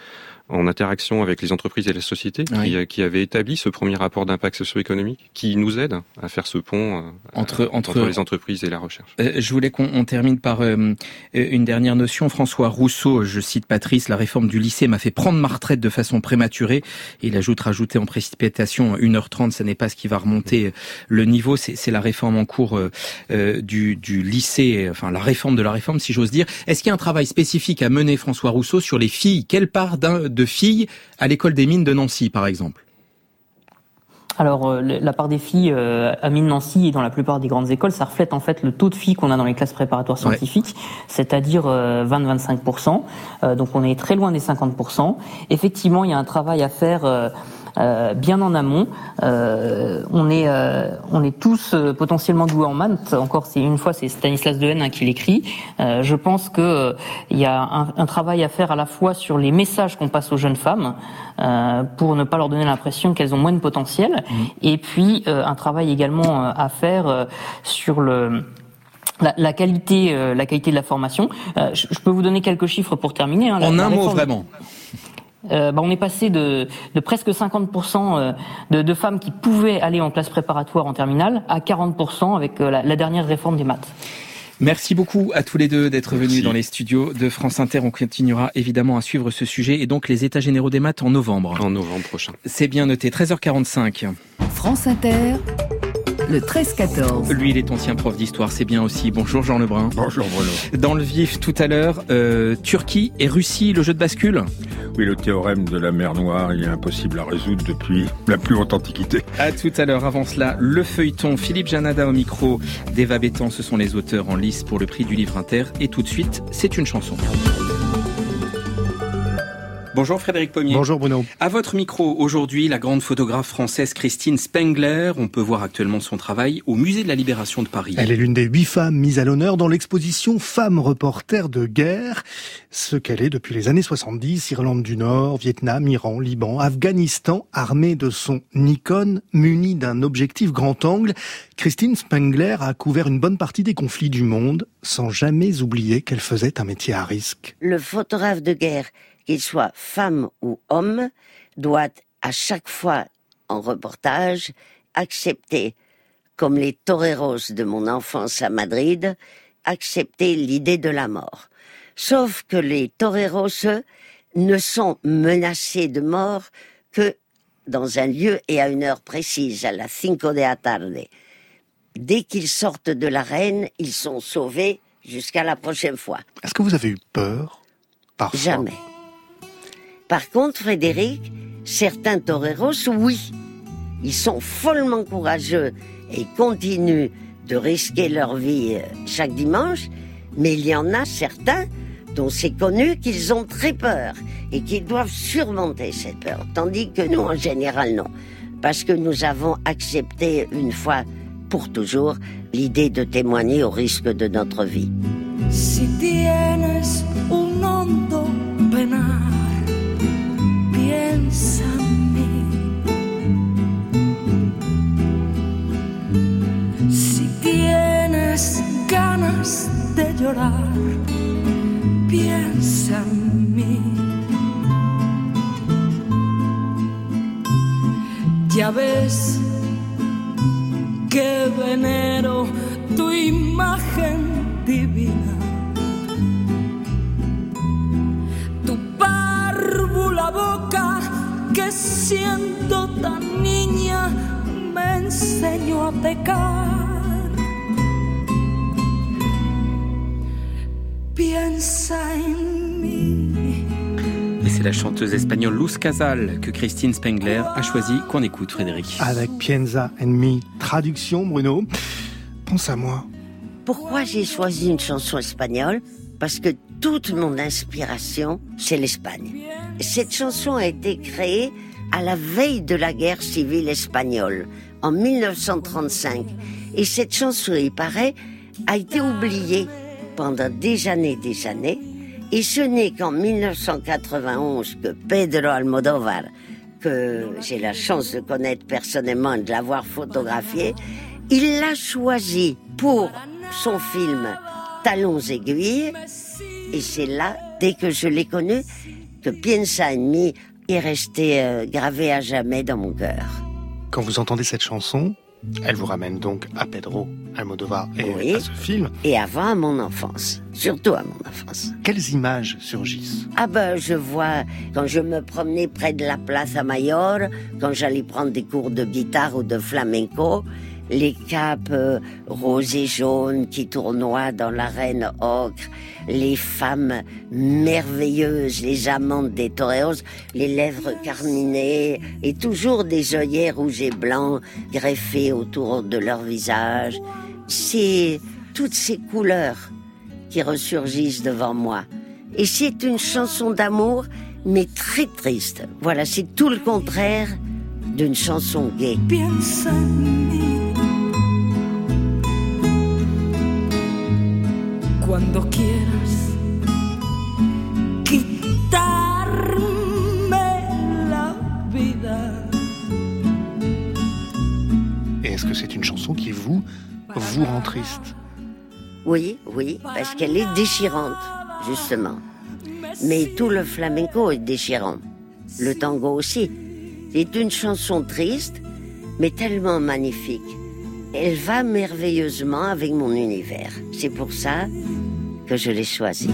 en interaction avec les entreprises et les sociétés, oui. qui, qui avait établi ce premier rapport d'impact socio-économique, qui nous aide à faire ce pont euh, entre, entre, entre les entreprises et la recherche. Euh, je voulais qu'on on termine par euh, une dernière notion. François Rousseau, je cite Patrice, la réforme du lycée m'a fait prendre ma retraite de façon prématurée. Et il ajoute, rajouter en précipitation une heure trente, ça n'est pas ce qui va remonter le niveau. C'est, c'est la réforme en cours euh, euh, du, du lycée, enfin la réforme de la réforme, si j'ose dire. Est-ce qu'il y a un travail spécifique à mener, François Rousseau, sur les filles? Quelle part d'un, de filles à l'école des mines de Nancy, par exemple? Alors, euh, la part des filles euh, à Mines Nancy et dans la plupart des grandes écoles, ça reflète en fait le taux de filles qu'on a dans les classes préparatoires scientifiques, ouais. c'est-à-dire euh, vingt à vingt-cinq pour cent. Euh, donc, on est très loin des cinquante pour cent. Effectivement, il y a un travail à faire euh, euh, bien en amont. Euh, on est, euh, on est tous euh, potentiellement doués en maths. Encore, c'est une fois, c'est Stanislas Dehaene hein, qui l'écrit. Euh, je pense que euh, il y a un, un travail à faire à la fois sur les messages qu'on passe aux jeunes femmes euh, pour ne pas leur donner l'impression qu'elles ont moins de potentiel. Et puis euh, un travail également euh, à faire euh, sur le la, la qualité euh, la qualité de la formation. Euh, je, je peux vous donner quelques chiffres pour terminer. Hein, en la, un la mot vraiment. Euh, bah, on est passé de, de presque cinquante pour cent de, de femmes qui pouvaient aller en classe préparatoire en terminale à quarante pour cent avec euh, la, la dernière réforme des maths. Merci beaucoup à tous les deux d'être Merci. venus dans les studios de France Inter. On continuera évidemment à suivre ce sujet et donc les états généraux des maths en novembre. En novembre prochain. C'est bien noté. treize heures quarante-cinq. France Inter. Le treize quatorze. Lui, il est ancien prof d'histoire, c'est bien aussi. Bonjour Jean Lebrun. Bonjour Bruno. Dans le vif tout à l'heure, euh, Turquie et Russie, le jeu de bascule. Oui, le théorème de la mer Noire, il est impossible à résoudre depuis la plus haute antiquité. À tout à l'heure. Avant cela, le feuilleton. Philippe Janada au micro. d'Eva Bétan, ce sont les auteurs en lice pour le prix du livre Inter. Et tout de suite, c'est une chanson. Bonjour Frédéric Pommier. Bonjour Bruno. À votre micro, aujourd'hui, la grande photographe française Christine Spengler. On peut voir actuellement son travail au Musée de la Libération de Paris. Elle est l'une des huit femmes mises à l'honneur dans l'exposition Femmes reporters de guerre. Ce qu'elle est depuis les années soixante-dix, Irlande du Nord, Vietnam, Iran, Liban, Afghanistan, armée de son Nikon, munie d'un objectif grand angle. Christine Spengler a couvert une bonne partie des conflits du monde, sans jamais oublier qu'elle faisait un métier à risque. Le photographe de guerre, qu'il soit femme ou homme, doit à chaque fois en reportage accepter, comme les toreros de mon enfance à Madrid, accepter l'idée de la mort. Sauf que les toreros, eux, ne sont menacés de mort que dans un lieu et à une heure précise, à la cinco de la tarde. Dès qu'ils sortent de l'arène, ils sont sauvés jusqu'à la prochaine fois. Est-ce que vous avez eu peur, parfois ? Jamais. Par contre, Frédéric, certains toreros, oui. Ils sont follement courageux et continuent de risquer leur vie chaque dimanche, mais il y en a certains dont c'est connu qu'ils ont très peur et qu'ils doivent surmonter cette peur, tandis que nous, en général, non. Parce que nous avons accepté une fois pour toujours l'idée de témoigner au risque de notre vie. Si tienes un hondo penar, piensa en mí. Si tienes ganas de llorar, piensa en mí. Ya ves que venero tu imagen divina, tu párvula boca que siendo tan niña me enseñó a pecar. Piensa en mí. Et c'est la chanteuse espagnole Luz Casal que Christine Spengler a choisi qu'on écoute, Frédéric. Avec Piensa en mí. Traduction, Bruno. Pense à moi. Pourquoi j'ai choisi une chanson espagnole ? Parce que toute mon inspiration, c'est l'Espagne. Cette chanson a été créée à la veille de la guerre civile espagnole, en dix-neuf cent trente-cinq. Et cette chanson, il paraît, a été oubliée pendant des années des années. Et ce n'est qu'en dix-neuf cent quatre-vingt-onze que Pedro Almodóvar, que j'ai la chance de connaître personnellement et de l'avoir photographié, il l'a choisi pour son film Talons aiguilles. Et c'est là, dès que je l'ai connu, que Piensa en mí est resté euh, gravé à jamais dans mon cœur. Quand vous entendez cette chanson, elle vous ramène donc à Pedro Almodóvar et oui, à ce film. Et avant à mon enfance, surtout à mon enfance. Quelles images surgissent? Ah ben, je vois quand je me promenais près de la Plaza Mayor, quand j'allais prendre des cours de guitare ou de flamenco, les capes euh, roses et jaunes qui tournoient dans l'arène ocre, les femmes merveilleuses, les amantes des toreros, les lèvres carminées et toujours des œillets rouges et blancs greffés autour de leur visage. C'est toutes ces couleurs qui ressurgissent devant moi. Et c'est une chanson d'amour, mais très triste. Voilà, c'est tout le contraire d'une chanson gaie. Piensa en mí. Cuando quieras quitarme la vida. Et est-ce que c'est une chanson qui vous, vous rend triste? Oui, oui, parce qu'elle est déchirante, justement. Mais tout le flamenco est déchirant. Le tango aussi. C'est une chanson triste, mais tellement magnifique. Elle va merveilleusement avec mon univers. C'est pour ça que je l'ai choisie.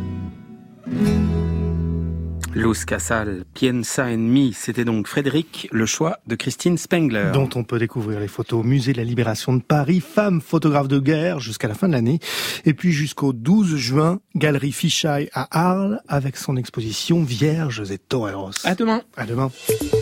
Luz Casal, Piensa en mí, c'était donc Frédéric, le choix de Christine Spengler. Dont on peut découvrir les photos au Musée de la Libération de Paris, femme photographe de guerre jusqu'à la fin de l'année. Et puis jusqu'au douze juin, Galerie Fichaille à Arles, avec son exposition Vierges et Toreros. À demain. À demain.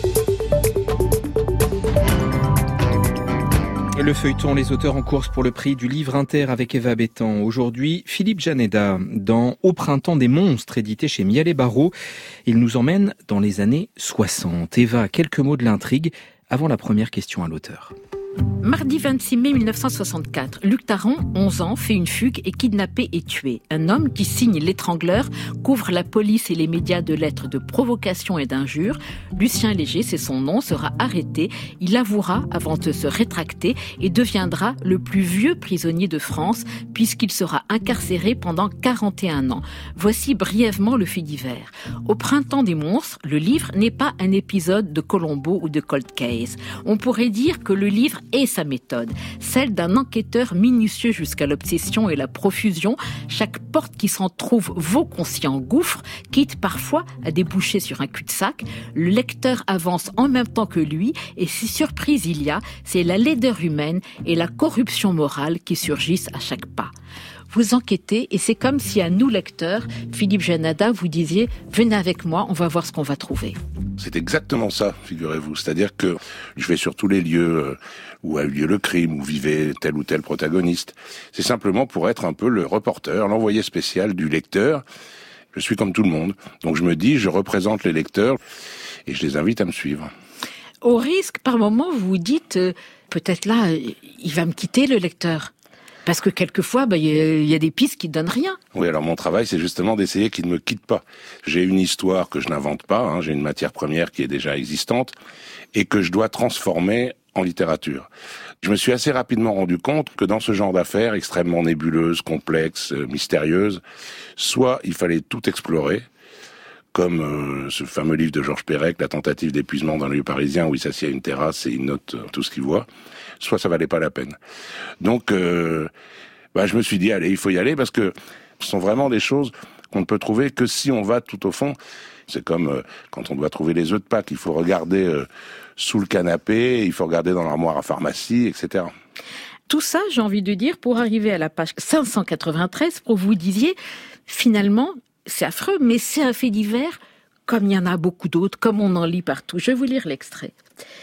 Et le feuilleton, les auteurs en course pour le prix du livre inter avec Eva Bétan. Aujourd'hui, Philippe Janeda, dans Au printemps des monstres, édité chez Miel et Barreau. Il nous emmène dans les années soixante. Eva, quelques mots de l'intrigue avant la première question à l'auteur. Mardi vingt-six mai mille neuf cent soixante-quatre, Luc Taron, onze ans, fait une fugue et kidnappé et tué. Un homme qui signe l'étrangleur couvre la police et les médias de lettres de provocation et d'injures. Lucien Léger, c'est son nom, sera arrêté. Il avouera avant de se rétracter et deviendra le plus vieux prisonnier de France puisqu'il sera incarcéré pendant quarante et un ans. Voici brièvement le fait divers. Au printemps des monstres, le livre n'est pas un épisode de Colombo ou de Cold Case. On pourrait dire que le livre et sa méthode, celle d'un enquêteur minutieux jusqu'à l'obsession et la profusion. Chaque porte qui s'en trouve vaut qu'on s'y engouffre, quitte parfois à déboucher sur un cul-de-sac. Le lecteur avance en même temps que lui, et si surprise il y a, c'est la laideur humaine et la corruption morale qui surgissent à chaque pas. Vous enquêtez et c'est comme si à nous lecteurs, Philippe Janeda, vous disiez « Venez avec moi, on va voir ce qu'on va trouver ». C'est exactement ça, figurez-vous. C'est-à-dire que je vais sur tous les lieux où a eu lieu le crime, où vivait tel ou tel protagoniste. C'est simplement pour être un peu le reporter, l'envoyé spécial du lecteur. Je suis comme tout le monde. Donc je me dis, je représente les lecteurs et je les invite à me suivre. Au risque, par moment, vous vous dites, euh, peut-être là, il va me quitter le lecteur. Parce que quelquefois, bah, y, y a des pistes qui ne donnent rien. Oui, alors mon travail, c'est justement d'essayer qu'il ne me quitte pas. J'ai une histoire que je n'invente pas, hein, j'ai une matière première qui est déjà existante, et que je dois transformer en littérature. Je me suis assez rapidement rendu compte que dans ce genre d'affaires extrêmement nébuleuses, complexes, euh, mystérieuses, soit il fallait tout explorer, comme euh, ce fameux livre de Georges Perec, La tentative d'épuisement dans le lieu parisien, où il s'assied à une terrasse et il note euh, tout ce qu'il voit, soit ça valait pas la peine. Donc, euh, bah, je me suis dit, allez, il faut y aller, parce que ce sont vraiment des choses qu'on ne peut trouver que si on va tout au fond. C'est comme euh, quand on doit trouver les œufs de Pâques, il faut regarder euh, sous le canapé, il faut regarder dans l'armoire à pharmacie, et cetera. Tout ça, j'ai envie de dire, pour arriver à la page cinq cent quatre-vingt-treize, pour vous disiez, finalement, c'est affreux, mais c'est un fait divers, comme il y en a beaucoup d'autres, comme on en lit partout. Je vais vous lire l'extrait.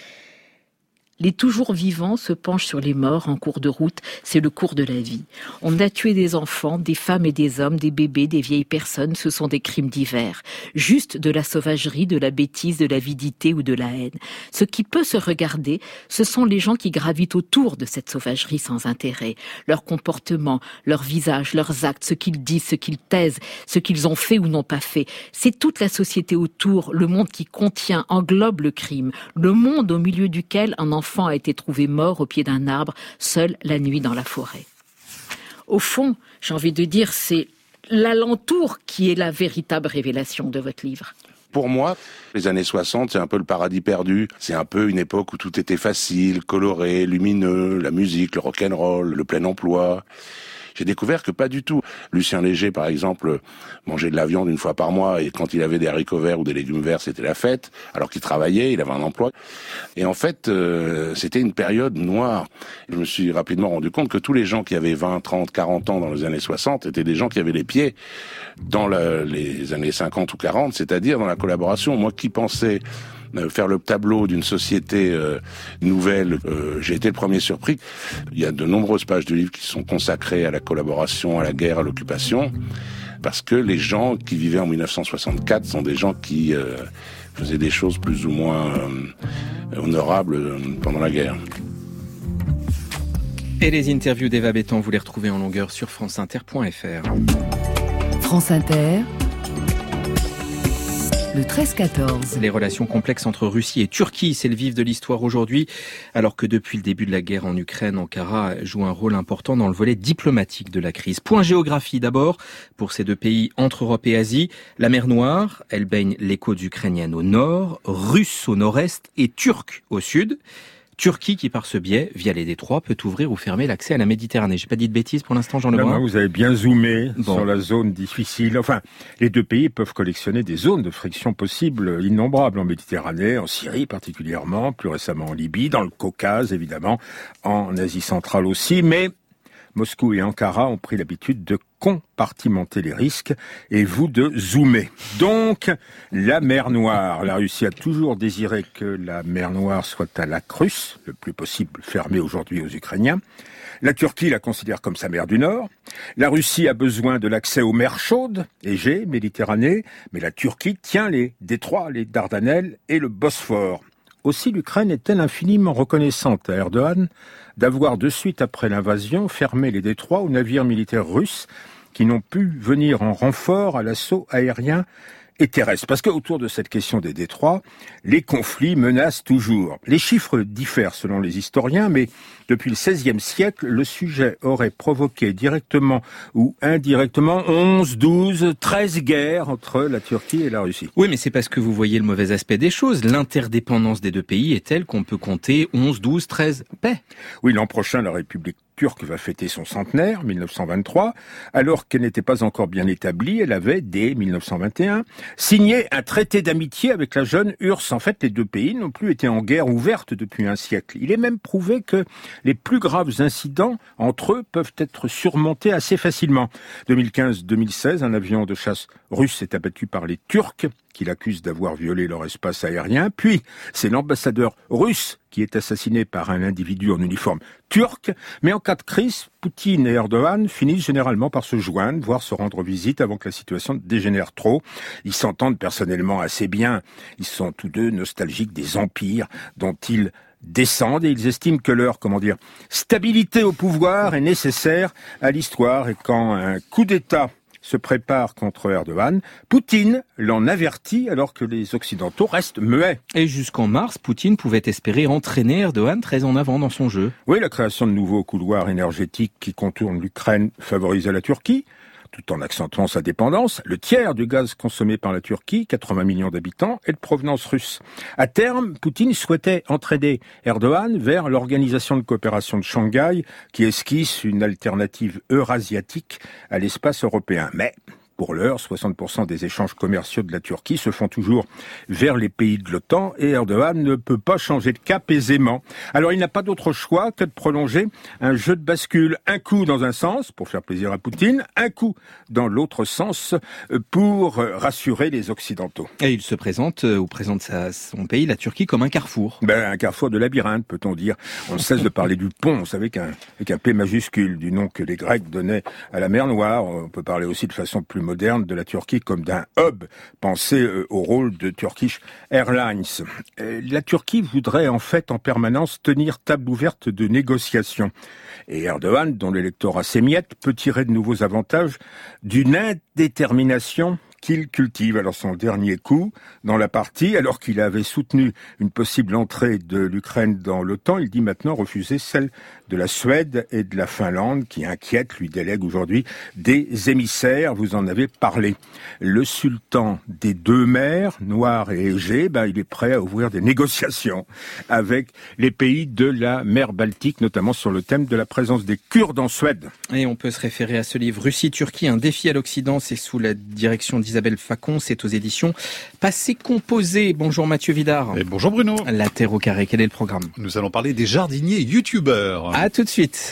Les toujours vivants se penchent sur les morts en cours de route, c'est le cours de la vie. On a tué des enfants, des femmes et des hommes, des bébés, des vieilles personnes, ce sont des crimes divers. Juste de la sauvagerie, de la bêtise, de l'avidité ou de la haine. Ce qui peut se regarder, ce sont les gens qui gravitent autour de cette sauvagerie sans intérêt. Leur comportement, leur visage, leurs actes, ce qu'ils disent, ce qu'ils taisent, ce qu'ils ont fait ou n'ont pas fait. C'est toute la société autour, le monde qui contient, englobe le crime. Le monde au milieu duquel un enfant a été trouvé mort au pied d'un arbre, seul la nuit dans la forêt. Au fond, j'ai envie de dire, c'est l'alentour qui est la véritable révélation de votre livre. Pour moi, les années soixante, c'est un peu le paradis perdu. C'est un peu une époque où tout était facile, coloré, lumineux, la musique, le rock'n'roll, le plein emploi. J'ai découvert que pas du tout. Lucien Léger, par exemple, mangeait de la viande une fois par mois et quand il avait des haricots verts ou des légumes verts, c'était la fête. Alors qu'il travaillait, il avait un emploi. Et en fait, euh, c'était une période noire. Je me suis rapidement rendu compte que tous les gens qui avaient vingt, trente, quarante ans dans les années soixante étaient des gens qui avaient les pieds dans la, les années cinquante ou quarante, c'est-à-dire dans la collaboration. Moi qui pensais faire le tableau d'une société euh, nouvelle, euh, j'ai été le premier surpris. Il y a de nombreuses pages du livre qui sont consacrées à la collaboration, à la guerre, à l'occupation, parce que les gens qui vivaient en dix-neuf cent soixante-quatre sont des gens qui euh, faisaient des choses plus ou moins euh, honorables euh, pendant la guerre. Et les interviews d'Eva Bétan, vous les retrouvez en longueur sur franceinter point f r. France Inter, le treize quatorze. Les relations complexes entre Russie et Turquie, c'est le vif de l'histoire aujourd'hui, alors que depuis le début de la guerre en Ukraine, Ankara joue un rôle important dans le volet diplomatique de la crise. Point géographie d'abord, pour ces deux pays entre Europe et Asie. La mer Noire, elle baigne les côtes ukrainiennes au nord, russes au nord-est et turques au sud. Turquie qui, par ce biais, via les détroits, peut ouvrir ou fermer l'accès à la Méditerranée. J'ai pas dit de bêtises pour l'instant, Jean Lebrun. Non, vous avez bien zoomé bon. sur la zone difficile. Enfin, les deux pays peuvent collectionner des zones de friction possibles innombrables en Méditerranée, en Syrie particulièrement, plus récemment en Libye, dans le Caucase évidemment, en Asie centrale aussi, mais Moscou et Ankara ont pris l'habitude de compartimenter les risques et vous de zoomer. Donc, la mer Noire. La Russie a toujours désiré que la mer Noire soit un lac russe, le plus possible fermé aujourd'hui aux Ukrainiens. La Turquie la considère comme sa mer du Nord. La Russie a besoin de l'accès aux mers chaudes, Égée, Méditerranée, mais la Turquie tient les détroits, les Dardanelles et le Bosphore. Aussi, l'Ukraine est-elle infiniment reconnaissante à Erdogan d'avoir de suite après l'invasion fermé les détroits aux navires militaires russes qui n'ont pu venir en renfort à l'assaut aérien et terrestre. Parce qu'autour de cette question des détroits, les conflits menacent toujours. Les chiffres diffèrent selon les historiens, mais depuis le seizième siècle, le sujet aurait provoqué directement ou indirectement onze, douze, treize guerres entre la Turquie et la Russie. Oui, mais c'est parce que vous voyez le mauvais aspect des choses. L'interdépendance des deux pays est telle qu'on peut compter onze, douze, treize paix. Oui, l'an prochain, la République turque va fêter son centenaire, mille neuf cent vingt-trois. Alors qu'elle n'était pas encore bien établie, elle avait, dès mille neuf cent vingt et un, signé un traité d'amitié avec la jeune U R S S. En fait, les deux pays n'ont plus été en guerre ouverte depuis un siècle. Il est même prouvé que les plus graves incidents entre eux peuvent être surmontés assez facilement. deux mille quinze deux mille seize, un avion de chasse russe est abattu par les Turcs, qui l'accusent d'avoir violé leur espace aérien. Puis, c'est l'ambassadeur russe qui est assassiné par un individu en uniforme turc. Mais en cas de crise, Poutine et Erdogan finissent généralement par se joindre, voire se rendre visite avant que la situation dégénère trop. Ils s'entendent personnellement assez bien. Ils sont tous deux nostalgiques des empires dont ils descendent et ils estiment que leur, comment dire, stabilité au pouvoir est nécessaire à l'histoire. Et quand un coup d'État se prépare contre Erdogan, Poutine l'en avertit alors que les Occidentaux restent muets. Et jusqu'en mars, Poutine pouvait espérer entraîner Erdogan très en avant dans son jeu. Oui, la création de nouveaux couloirs énergétiques qui contournent l'Ukraine favorisait la Turquie, tout en accentuant sa dépendance. Le tiers du gaz consommé par la Turquie, quatre-vingts millions d'habitants, est de provenance russe. À terme, Poutine souhaitait entraider Erdogan vers l'Organisation de coopération de Shanghai, qui esquisse une alternative eurasiatique à l'espace européen. Mais pour l'heure, soixante pour cent des échanges commerciaux de la Turquie se font toujours vers les pays de l'OTAN et Erdogan ne peut pas changer de cap aisément. Alors il n'a pas d'autre choix que de prolonger un jeu de bascule. Un coup dans un sens pour faire plaisir à Poutine, un coup dans l'autre sens pour rassurer les Occidentaux. Et il se présente, ou présente sa, son pays, la Turquie, comme un carrefour. Ben, un carrefour de labyrinthe, peut-on dire. On cesse de parler du pont, vous savez, qu'un, avec un P majuscule, du nom que les Grecs donnaient à la mer Noire. On peut parler aussi de façon plus moderne de la Turquie comme d'un hub, pensé au rôle de Turkish Airlines. La Turquie voudrait en fait en permanence tenir table ouverte de négociations. Et Erdogan, dont l'électorat s'émiette, peut tirer de nouveaux avantages d'une indétermination qu'il cultive. Alors son dernier coup dans la partie, alors qu'il avait soutenu une possible entrée de l'Ukraine dans l'OTAN, il dit maintenant refuser celle de la Suède et de la Finlande qui inquiète, lui délègue aujourd'hui des émissaires, vous en avez parlé. Le sultan des deux mers, Noire et Égée, ben, il est prêt à ouvrir des négociations avec les pays de la mer Baltique, notamment sur le thème de la présence des Kurdes en Suède. Et on peut se référer à ce livre Russie-Turquie, un défi à l'Occident, c'est sous la direction d'Isabelle Facon, c'est aux éditions Passé Composé. Bonjour Mathieu Vidard. Et bonjour Bruno. La Terre au carré, quel est le programme ? Nous allons parler des jardiniers youtubeurs. À tout de suite.